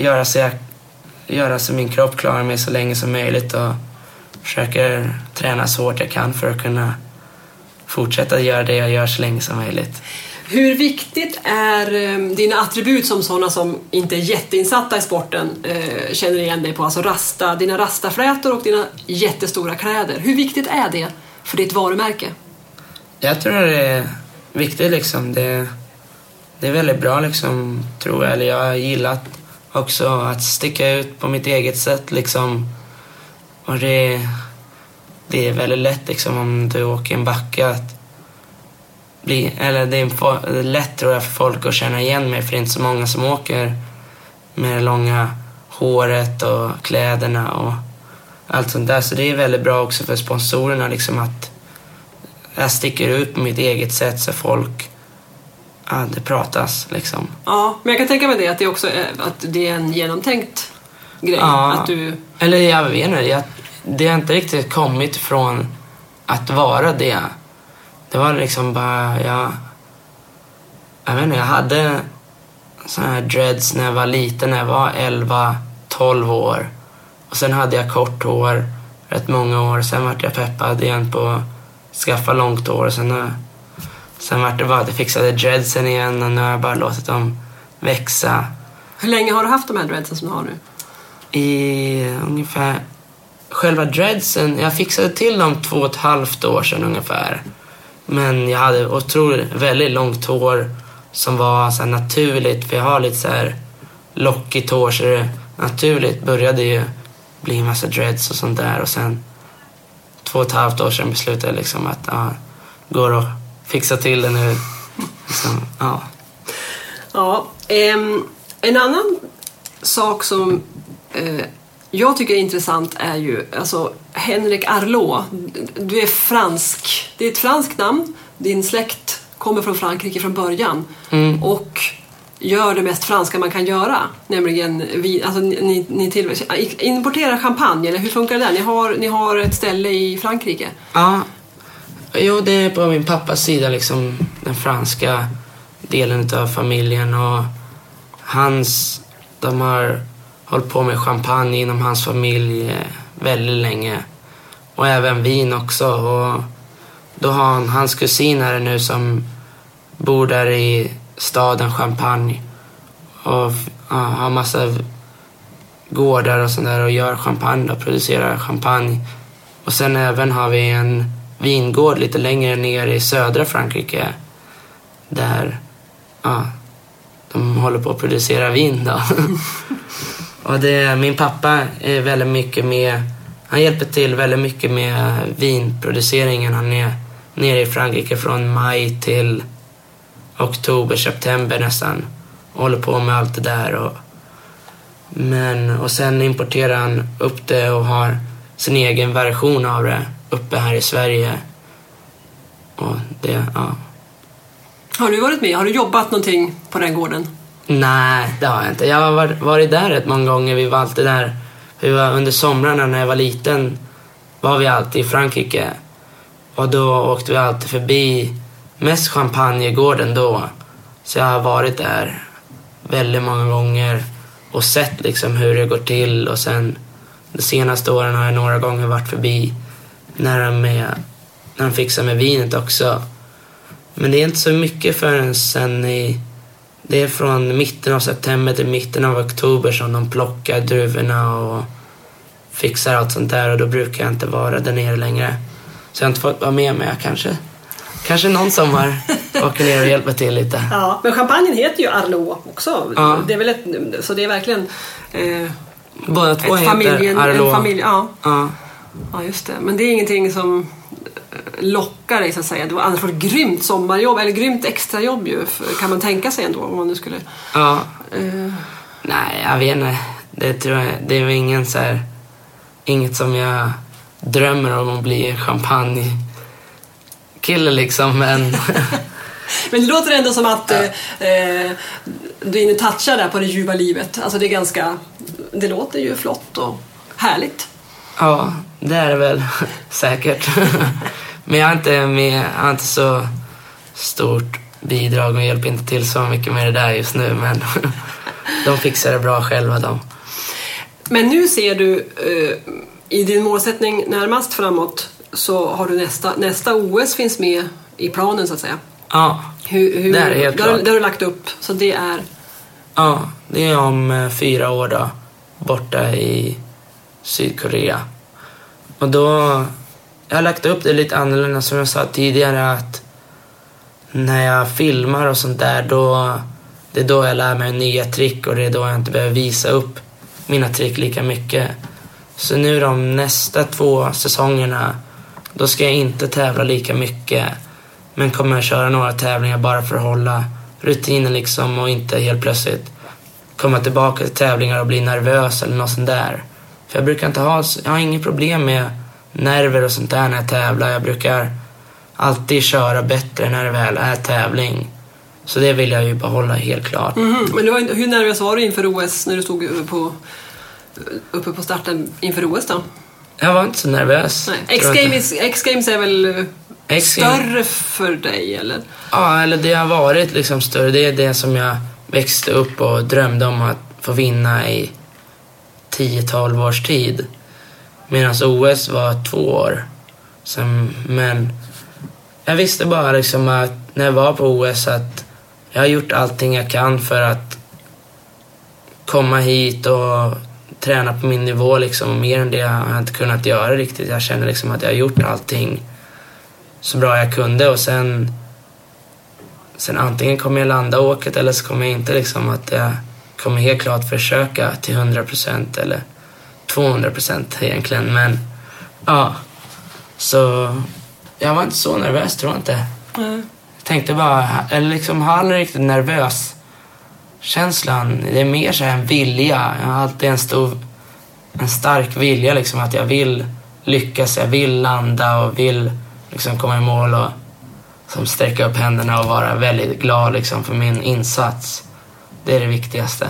göra så min kropp klarar mig så länge som möjligt. Och försöker träna så hårt jag kan för att kunna fortsätta göra det jag gör så länge som möjligt. Hur viktigt är dina attribut som sådana som inte är jätteinsatta i sporten känner igen dig på? Alltså dina rastaflätor och dina jättestora kläder. Hur viktigt är det för ditt varumärke? Jag tror det är viktigt liksom. Det är väldigt bra liksom, tror jag. Eller jag har gillat också att sticka ut på mitt eget sätt liksom. Och det är väldigt lätt liksom om du åker en backe att det är lätt, tror jag, för folk att känna igen mig, för det är inte så många som åker med det långa håret och kläderna och allt sånt där. Så det är väldigt bra också för sponsorerna liksom, att jag sticker ut på mitt eget sätt så folk, det pratas liksom. Ja, men jag kan tänka mig det, att det också är, att det är en genomtänkt grej. Ja, att du... eller jag vet inte, det har inte riktigt kommit från att vara det. Det var liksom bara, jag vet inte, jag hade såna här dreads när jag var liten, när jag var 11-12 år. Och sen hade jag kort hår rätt många år. Sen vart jag peppad igen på att skaffa långt hår. Sen vart det bara att jag fixade dreadsen igen och nu har jag bara låtit dem växa. Hur länge har du haft de här dreadsen som du har nu? I ungefär, själva dreadsen, jag fixade till dem 2,5 år sedan ungefär. Men jag hade otroligt väldigt långt hår som var så här naturligt, för jag har lite så här lockigt hår, så det naturligt började ju bli en massa dreads och sånt där. Och sen 2,5 år sedan beslutade jag liksom att går att fixa till det nu. Så, ja. Ja, en annan sak som jag tycker är intressant är ju alltså Henrik Arlå. Du är fransk. Det är ett franskt namn. Din släkt kommer från Frankrike från början. Och gör det mest franska man kan göra. Nämligen, alltså, ni importerar champagne, eller hur funkar det där? Ni har ett ställe i Frankrike. Ja, jo, det är på min pappas sida liksom, den franska delen av familjen. Och de har hållit på med champagne inom hans familj väldigt länge. Och även vin också. Och då har hans kusin här nu som bor där i staden Champagne. Och har massa gårdar och sånt där och gör champagne och producerar champagne. Och sen även har vi en vingård lite längre ner i södra Frankrike. Där de håller på att producera vin då. Och min pappa är väldigt mycket med, han hjälper till väldigt mycket med vinproduceringen. Han är nere i Frankrike från maj till oktober, september nästan. Och håller på med allt det där. Och sen importerar han upp det och har sin egen version av det uppe här i Sverige. Och det, Har du varit med? Har du jobbat någonting på den gården? Nej, det har jag inte. Jag har varit där rätt många gånger. Vi var alltid där. Vi var under somrarna när jag var liten. Var vi alltid i Frankrike. Och då åkte vi alltid förbi mest champagnegården då. Så jag har varit där väldigt många gånger. Och sett liksom hur det går till. Och sen de senaste åren har jag några gånger varit förbi. När de fixar med vinet också. Men det är inte så mycket förrän sen det är från mitten av september till mitten av oktober som de plockar druvorna och fixar allt sånt där, och då brukar jag inte vara där nere längre. Så jag har inte fått vara med mig kanske någon sommar åker ner och hjälper till lite. Ja, men champagnen heter ju Arlot också. Ja. Det är väl så det är verkligen båda två heter Arlot. En familj, ja. Ja. Ja, just det. Men det är ingenting som lockar dig så att säga. Du har annars fått grymt sommarjobb eller grymt extrajobb ju. Kan man tänka sig ändå om man nu skulle... Ja. Nej, jag vet inte. Det tror jag, det är väl inget som jag drömmer om att bli en champagne-kille liksom, men... Men det låter ändå som att du är inne och touchar där på det ljuva livet. Alltså det är ganska... Det låter ju flott och härligt. Ja, det är det väl säkert. Men jag har inte så stort bidrag och hjälper inte till så mycket med det där just nu, men de fixar det bra själva de. Men nu ser du i din målsättning närmast framåt så har du nästa OS finns med i planen så att säga. Ja, det är helt klart. Det har du lagt upp, så det är... Ja, det är om 4 år då, borta i Sydkorea. Och då, jag har lagt upp det lite annorlunda som jag sa tidigare, att när jag filmar och sånt där, det är då jag lär mig nya trick, och det är då jag inte behöver visa upp mina trick lika mycket. Så nu de nästa 2 säsongerna, då ska jag inte tävla lika mycket, men kommer jag köra några tävlingar bara för att hålla rutinen liksom, och inte helt plötsligt komma tillbaka till tävlingar och bli nervös eller något sånt där. För jag har inget problem med nerver och sånt där när jag tävlar. Jag brukar alltid köra bättre när det väl är tävling. Så det vill jag ju behålla helt klart. Men hur nervös var du inför OS när du stod uppe på starten inför OS då? Jag var inte så nervös. X-Games är väl större för dig, eller? Ja, eller det har varit liksom större. Det är det som jag växte upp och drömde om att få vinna i 10-12 års tid. Medan OS var 2 år. Men jag visste bara liksom att när jag var på OS att jag har gjort allting jag kan för att komma hit och träna på min nivå liksom. Mer än det har jag inte kunnat göra riktigt. Jag känner liksom att jag har gjort allting så bra jag kunde, och sen antingen kommer jag landa åket eller så kommer jag inte liksom, att jag kommer helt klart försöka till 100% eller 200% egentligen, men ja, så jag var inte så nervös, tror jag inte. Jag tänkte bara, eller liksom har aldrig riktigt nervös känslan, det är mer så här en vilja. Jag har alltid en stark vilja liksom, att jag vill lyckas, jag vill landa och vill liksom komma i mål och som sträcka upp händerna och vara väldigt glad liksom för min insats. Det är det viktigaste.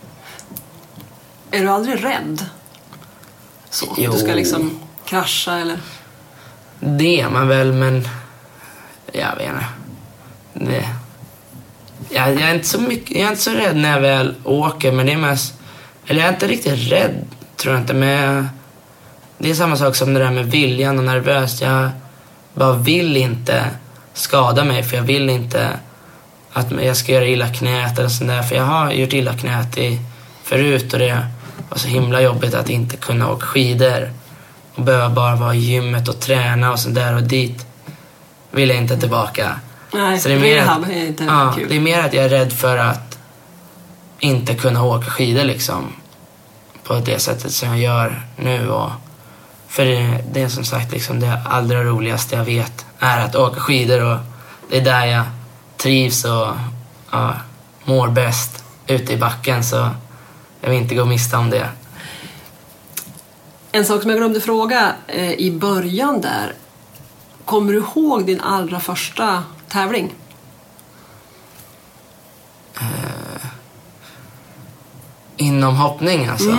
Är du aldrig rädd? Så, jo. Du ska liksom krascha eller? Det är man väl, men jag vet inte. Jag är inte så rädd när jag väl åker, men det är mest, eller jag är inte riktigt rädd, tror jag inte, men det är samma sak som det där med viljan och nervös. Jag bara vill inte skada mig, för jag vill inte att jag ska göra illa knät eller sånt där, för jag har gjort illa knät förut, och det var så himla jobbigt att inte kunna åka skidor och behöva bara vara i gymmet och träna och sånt där, och dit vill jag inte tillbaka. Nej, så det är mer det är mer att jag är rädd för att inte kunna åka skidor liksom på det sättet som jag gör nu, och för det är som sagt liksom det allra roligaste jag vet är att åka skidor, och det är där jag trivs och mår bäst ute i backen, så jag vill inte gå miste om det. En sak som jag glömde fråga i början där, kommer du ihåg din allra första tävling? Inom hoppning alltså?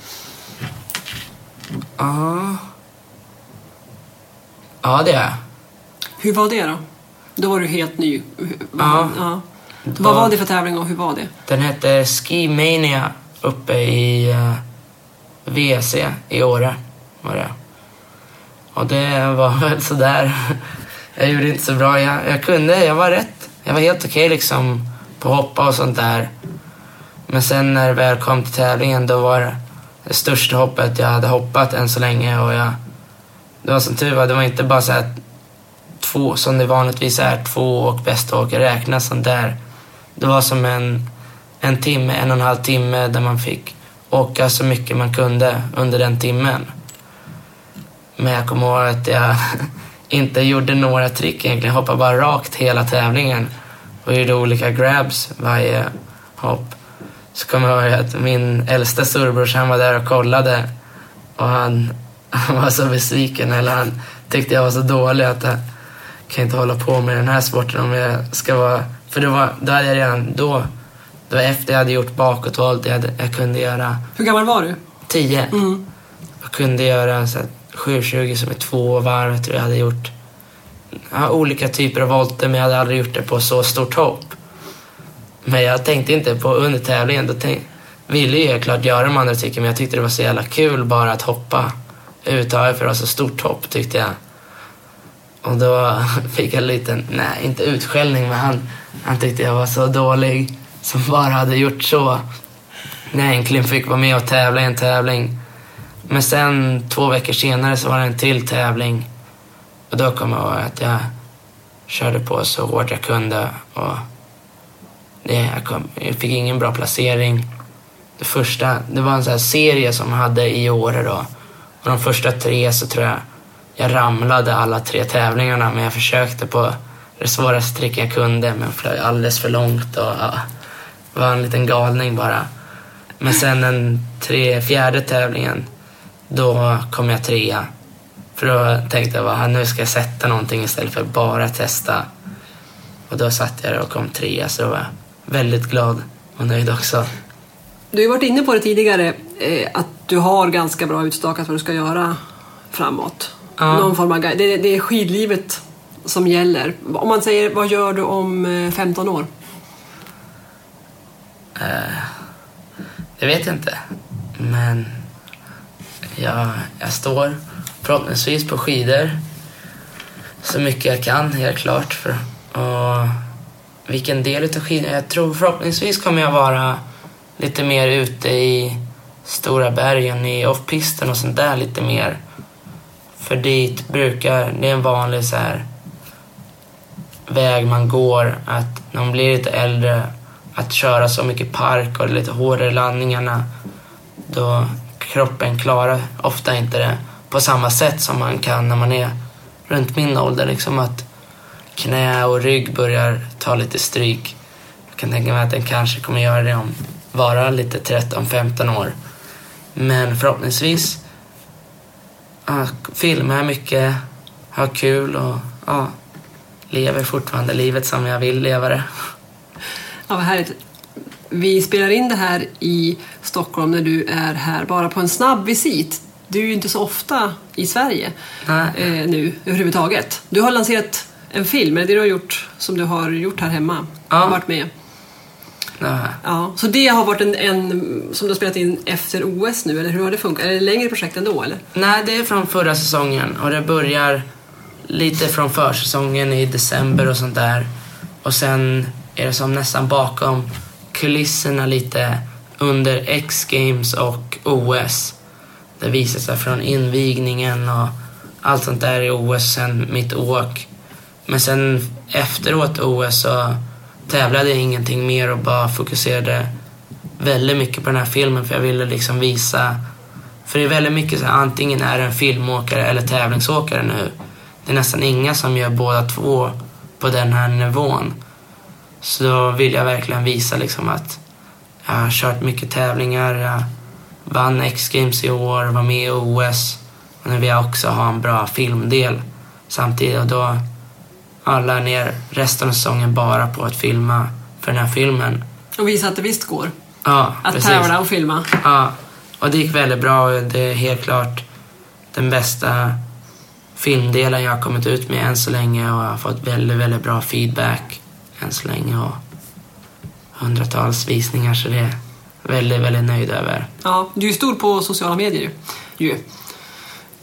Ja, det är. Hur var det då? Då var du helt ny. Ja. Vad var det för tävling och hur var det? Den hette Ski Mania uppe i VC i Åre var det. Och det var väl sådär Jag gjorde inte så bra. Jag var rätt. Jag var helt okej liksom på att hoppa och sånt där. Men sen när det väl kom till tävlingen, då var det största hoppet jag hade hoppat än så länge. Och det var som tur var, det var inte bara så här 2 som det vanligtvis är, 2 och bästa åkare räknas sånt där. Det var som en timme, 1,5 timme där man fick åka så mycket man kunde under den timmen. Men jag kommer ihåg att jag inte gjorde några trick egentligen. Jag hoppade bara rakt hela tävlingen och gjorde olika grabs varje hopp. Så kommer jag ihåg att min äldsta storbror, han var där och kollade och han var så besviken, eller han tyckte jag var så dålig att jag kan inte hålla på med den här sporten om jag ska vara... För då hade jag redan då efter jag hade gjort bakåtvolt, jag kunde göra... Hur gammal var du? 10. Jag kunde göra så 720 som är 2 varv. Jag tror jag hade gjort olika typer av volter, men jag hade aldrig gjort det på så stort hopp. Men jag tänkte inte på under tävlingen. Då ville jag klart göra de andra tycker, men jag tyckte det var så jävla kul bara att hoppa överhuvudtaget, för det var så stort hopp tyckte jag. Och då fick jag lite, inte utskällning, men han tyckte jag var så dålig som bara hade gjort så. När jag egentligen fick vara med och tävla i en tävling. Men sen 2 veckor senare så var det en till tävling. Och då kom jag ihåg att jag körde på så hårt jag kunde. Och jag fick ingen bra placering. Det var en sån här serie som jag hade i år då. Och de första 3 så tror jag ramlade alla 3 tävlingarna. Men jag försökte på det svåraste trick jag kunde, men flög alldeles för långt och var en liten galning bara. Men sen den 4:e tävlingen, då kom jag 3. För då tänkte jag nu ska jag sätta någonting istället för bara testa. Och då satt jag där och kom 3, så då var jag väldigt glad och nöjd också. Du har ju varit inne på det tidigare, att du har ganska bra utstakat vad du ska göra framåt. Ja. Någon form av guide. Det är skidlivet som gäller. Om man säger, vad gör du om 15 år? Det vet jag inte. Men jag står förhoppningsvis på skidor så mycket jag kan, helt klart. Och vilken del av skidor? Jag tror förhoppningsvis kommer jag vara lite mer ute i stora bergen, i off-pisten och sånt där lite mer. För det är en vanlig så här väg man går, att när man blir lite äldre, att köra så mycket park och lite hårdare landningarna, då kroppen klarar ofta inte det på samma sätt som man kan när man är runt min ålder, liksom att knä och rygg börjar ta lite stryk. Jag kan tänka mig att den kanske kommer göra det om vara lite 13-15 år. Men förhoppningsvis filmar jag mycket, har kul och lever fortfarande livet som jag vill leva det. Ja, vad härligt. Vi spelar in det här i Stockholm när du är här bara på en snabb visit. Du är ju inte så ofta i Sverige nu överhuvudtaget. Du har lanserat en film, är det du har gjort som du har gjort här hemma? Ja. Varit med. Ja, så det har varit en som du har spelat in efter OS nu, eller hur har det funkat? Är det längre projekt ändå, eller? Nej, det är från förra säsongen och det börjar lite från försäsongen i december och sånt där. Och sen är det som nästan bakom kulisserna lite under X-Games och OS. Det visar sig från invigningen och allt sånt där i OS, sen mitt åk. Men sen efteråt OS så tävlade jag ingenting mer och bara fokuserade väldigt mycket på den här filmen, för jag ville liksom visa, för det är väldigt mycket så här, antingen är det en filmåkare eller tävlingsåkare nu. Det är nästan inga som gör båda två på den här nivån. Så då vill jag verkligen visa liksom att jag har kört mycket tävlingar, jag vann X-Games i år, var med i OS, och nu vill jag också ha en bra filmdel samtidigt, och då la ner resten av säsongen bara på att filma för den här filmen. Och visa att det visst går. Ja, att precis. Tävla och filma. Ja, och det gick väldigt bra, och det är helt klart den bästa filmdelen jag har kommit ut med än så länge, och jag har fått väldigt, väldigt bra feedback än så länge och hundratals visningar, så det är väldigt, väldigt nöjd över. Ja, du är stor på sociala medier ju.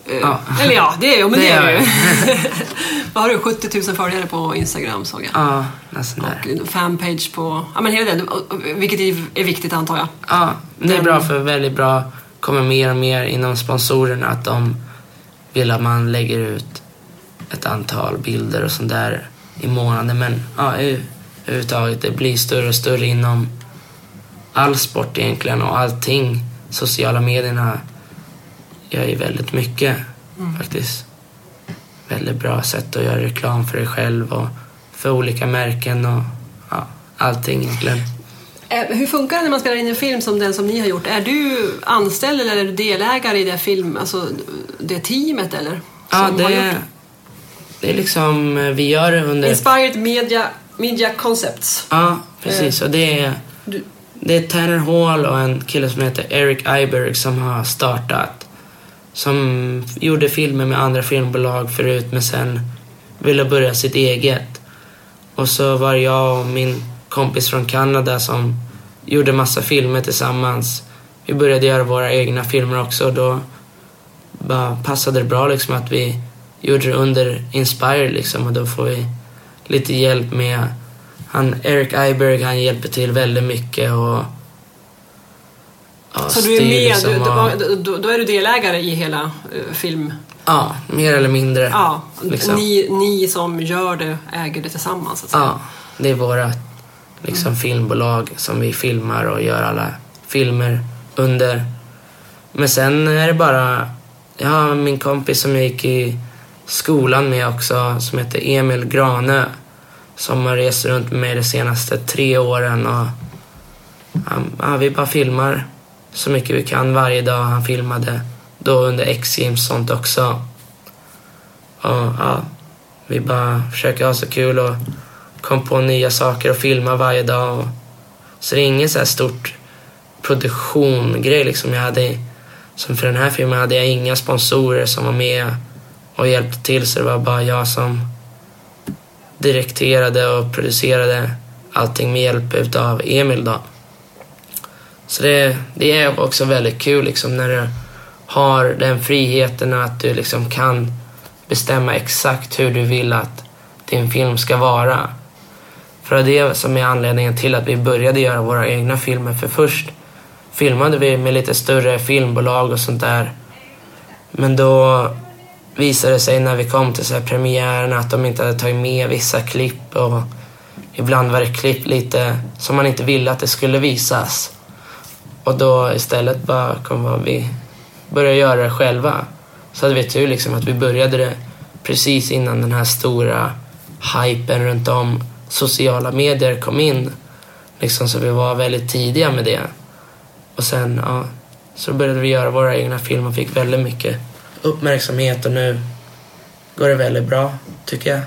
Eller ja, det är ju, men det är ju. det. Vad har du, 70 000 följare på Instagram såg jag. Ja, nästan där. Och fanpage på, ja men hela det, vilket är viktigt antar jag. Ja, det är bra för väldigt bra, kommer mer och mer inom sponsorerna att de vill att man lägger ut ett antal bilder och sånt där i månaden. Men ja, överhuvudtaget det blir större och större inom all sport egentligen och allting. Sociala medierna gör ju väldigt mycket faktiskt. Väldigt bra sätt att göra reklam för dig själv och för olika märken och ja, allting egentligen. Hur funkar det när man spelar in en film som den som ni har gjort? Är du anställd eller är du delägare i det film, alltså det teamet eller? Ja, det är liksom, vi gör det under... Inspired Media Concepts. Ja, precis. Och det är Tanner Hall och en kille som heter Eric Iberg som har startat. Som gjorde filmer med andra filmbolag förut men sen ville börja sitt eget. Och så var jag och min kompis från Kanada som gjorde massa filmer tillsammans. Vi började göra våra egna filmer också och då bara passade det bra liksom att vi gjorde det under Inspire liksom, och då får vi lite hjälp med Eric Iberg, han hjälper till väldigt mycket och så du är med, liksom, då är du delägare i hela film? Ja, mer eller mindre. Ja, liksom. Ni som gör det äger det tillsammans så att säga. Ja, det är våra liksom, filmbolag som vi filmar och gör alla filmer under. Men sen är det bara min kompis som jag gick i skolan med också som heter Emil Granö som har rest runt med mig de senaste 3 åren och vi bara filmar så mycket vi kan varje dag. Han filmade då under X-Games sånt också. Och vi bara försöker ha så kul och kom på nya saker och filma varje dag. Och så det är ingen så här stort produktiongrej liksom. Som för den här filmen hade jag inga sponsorer som var med och hjälpte till, så det var bara jag som direkterade och producerade allting med hjälp utav Emil då. Så det är också väldigt kul liksom, när du har den friheten att du liksom kan bestämma exakt hur du vill att din film ska vara. För det är det som är anledningen till att vi började göra våra egna filmer. För först filmade vi med lite större filmbolag och sånt där. Men då visade det sig när vi kom till så här premiären att de inte hade tagit med vissa klipp. Och ibland var det klipp lite som man inte ville att det skulle visas. Och då istället bara vi började göra det själva. Så hade vi tur liksom att vi började det precis innan den här stora hypen runt om sociala medier kom in. Liksom, så vi var väldigt tidiga med det. Och sen så började vi göra våra egna filmer och fick väldigt mycket uppmärksamhet och nu går det väldigt bra, tycker jag.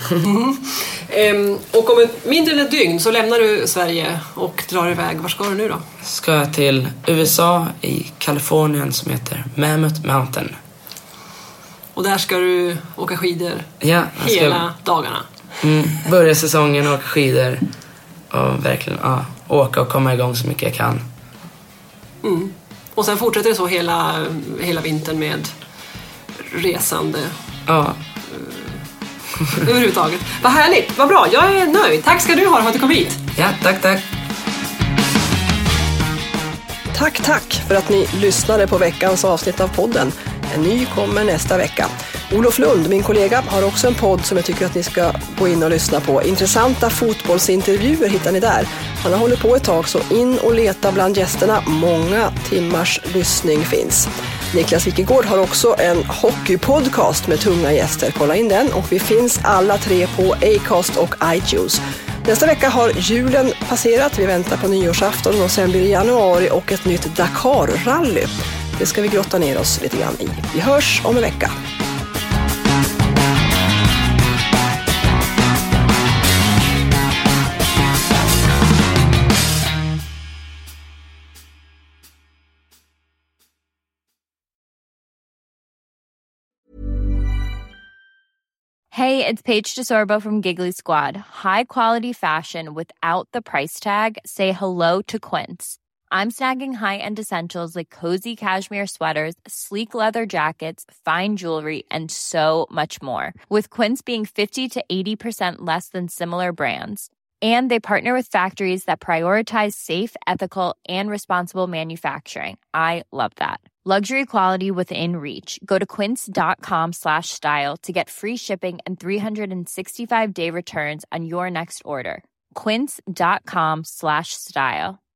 Och om mindre än ett dygn så lämnar du Sverige och drar iväg. Var ska du nu då? Ska jag till USA i Kalifornien som heter Mammoth Mountain. Och där ska du åka skidor hela dagarna? Börja säsongen och åka skidor och verkligen åka och komma igång så mycket jag kan. Och sen fortsätter det så hela vintern med resande. Ja. Överhuvudtaget. Vad härligt, vad bra, jag är nöjd. Tack ska du ha för att du kom hit. Ja, tack. Tack för att ni lyssnade på veckans avsnitt av podden. En ny kommer nästa vecka. Olof Lund, min kollega, har också en podd som jag tycker att ni ska gå in och lyssna på. Intressanta fotbollsintervjuer hittar ni där. Han har hållit på ett tag, så in och leta bland gästerna. Många timmars lyssning finns. Niklas Wikegård har också en hockeypodcast med tunga gäster. Kolla in den, och vi finns alla 3 på Acast och iTunes. Nästa vecka har julen passerat, vi väntar på nyårsafton och sen blir det januari och ett nytt Dakar-rally. Det ska vi grotta ner oss lite grann i. Vi hörs om en vecka. Hey, it's Paige DeSorbo from Giggly Squad. High quality fashion without the price tag. Say hello to Quince. I'm snagging high-end essentials like cozy cashmere sweaters, sleek leather jackets, fine jewelry, and so much more. With Quince being 50 to 80% less than similar brands. And they partner with factories that prioritize safe, ethical, and responsible manufacturing. I love that. Luxury quality within reach. Go to quince.com/style to get free shipping and 365-day returns on your next order. Quince.com/style.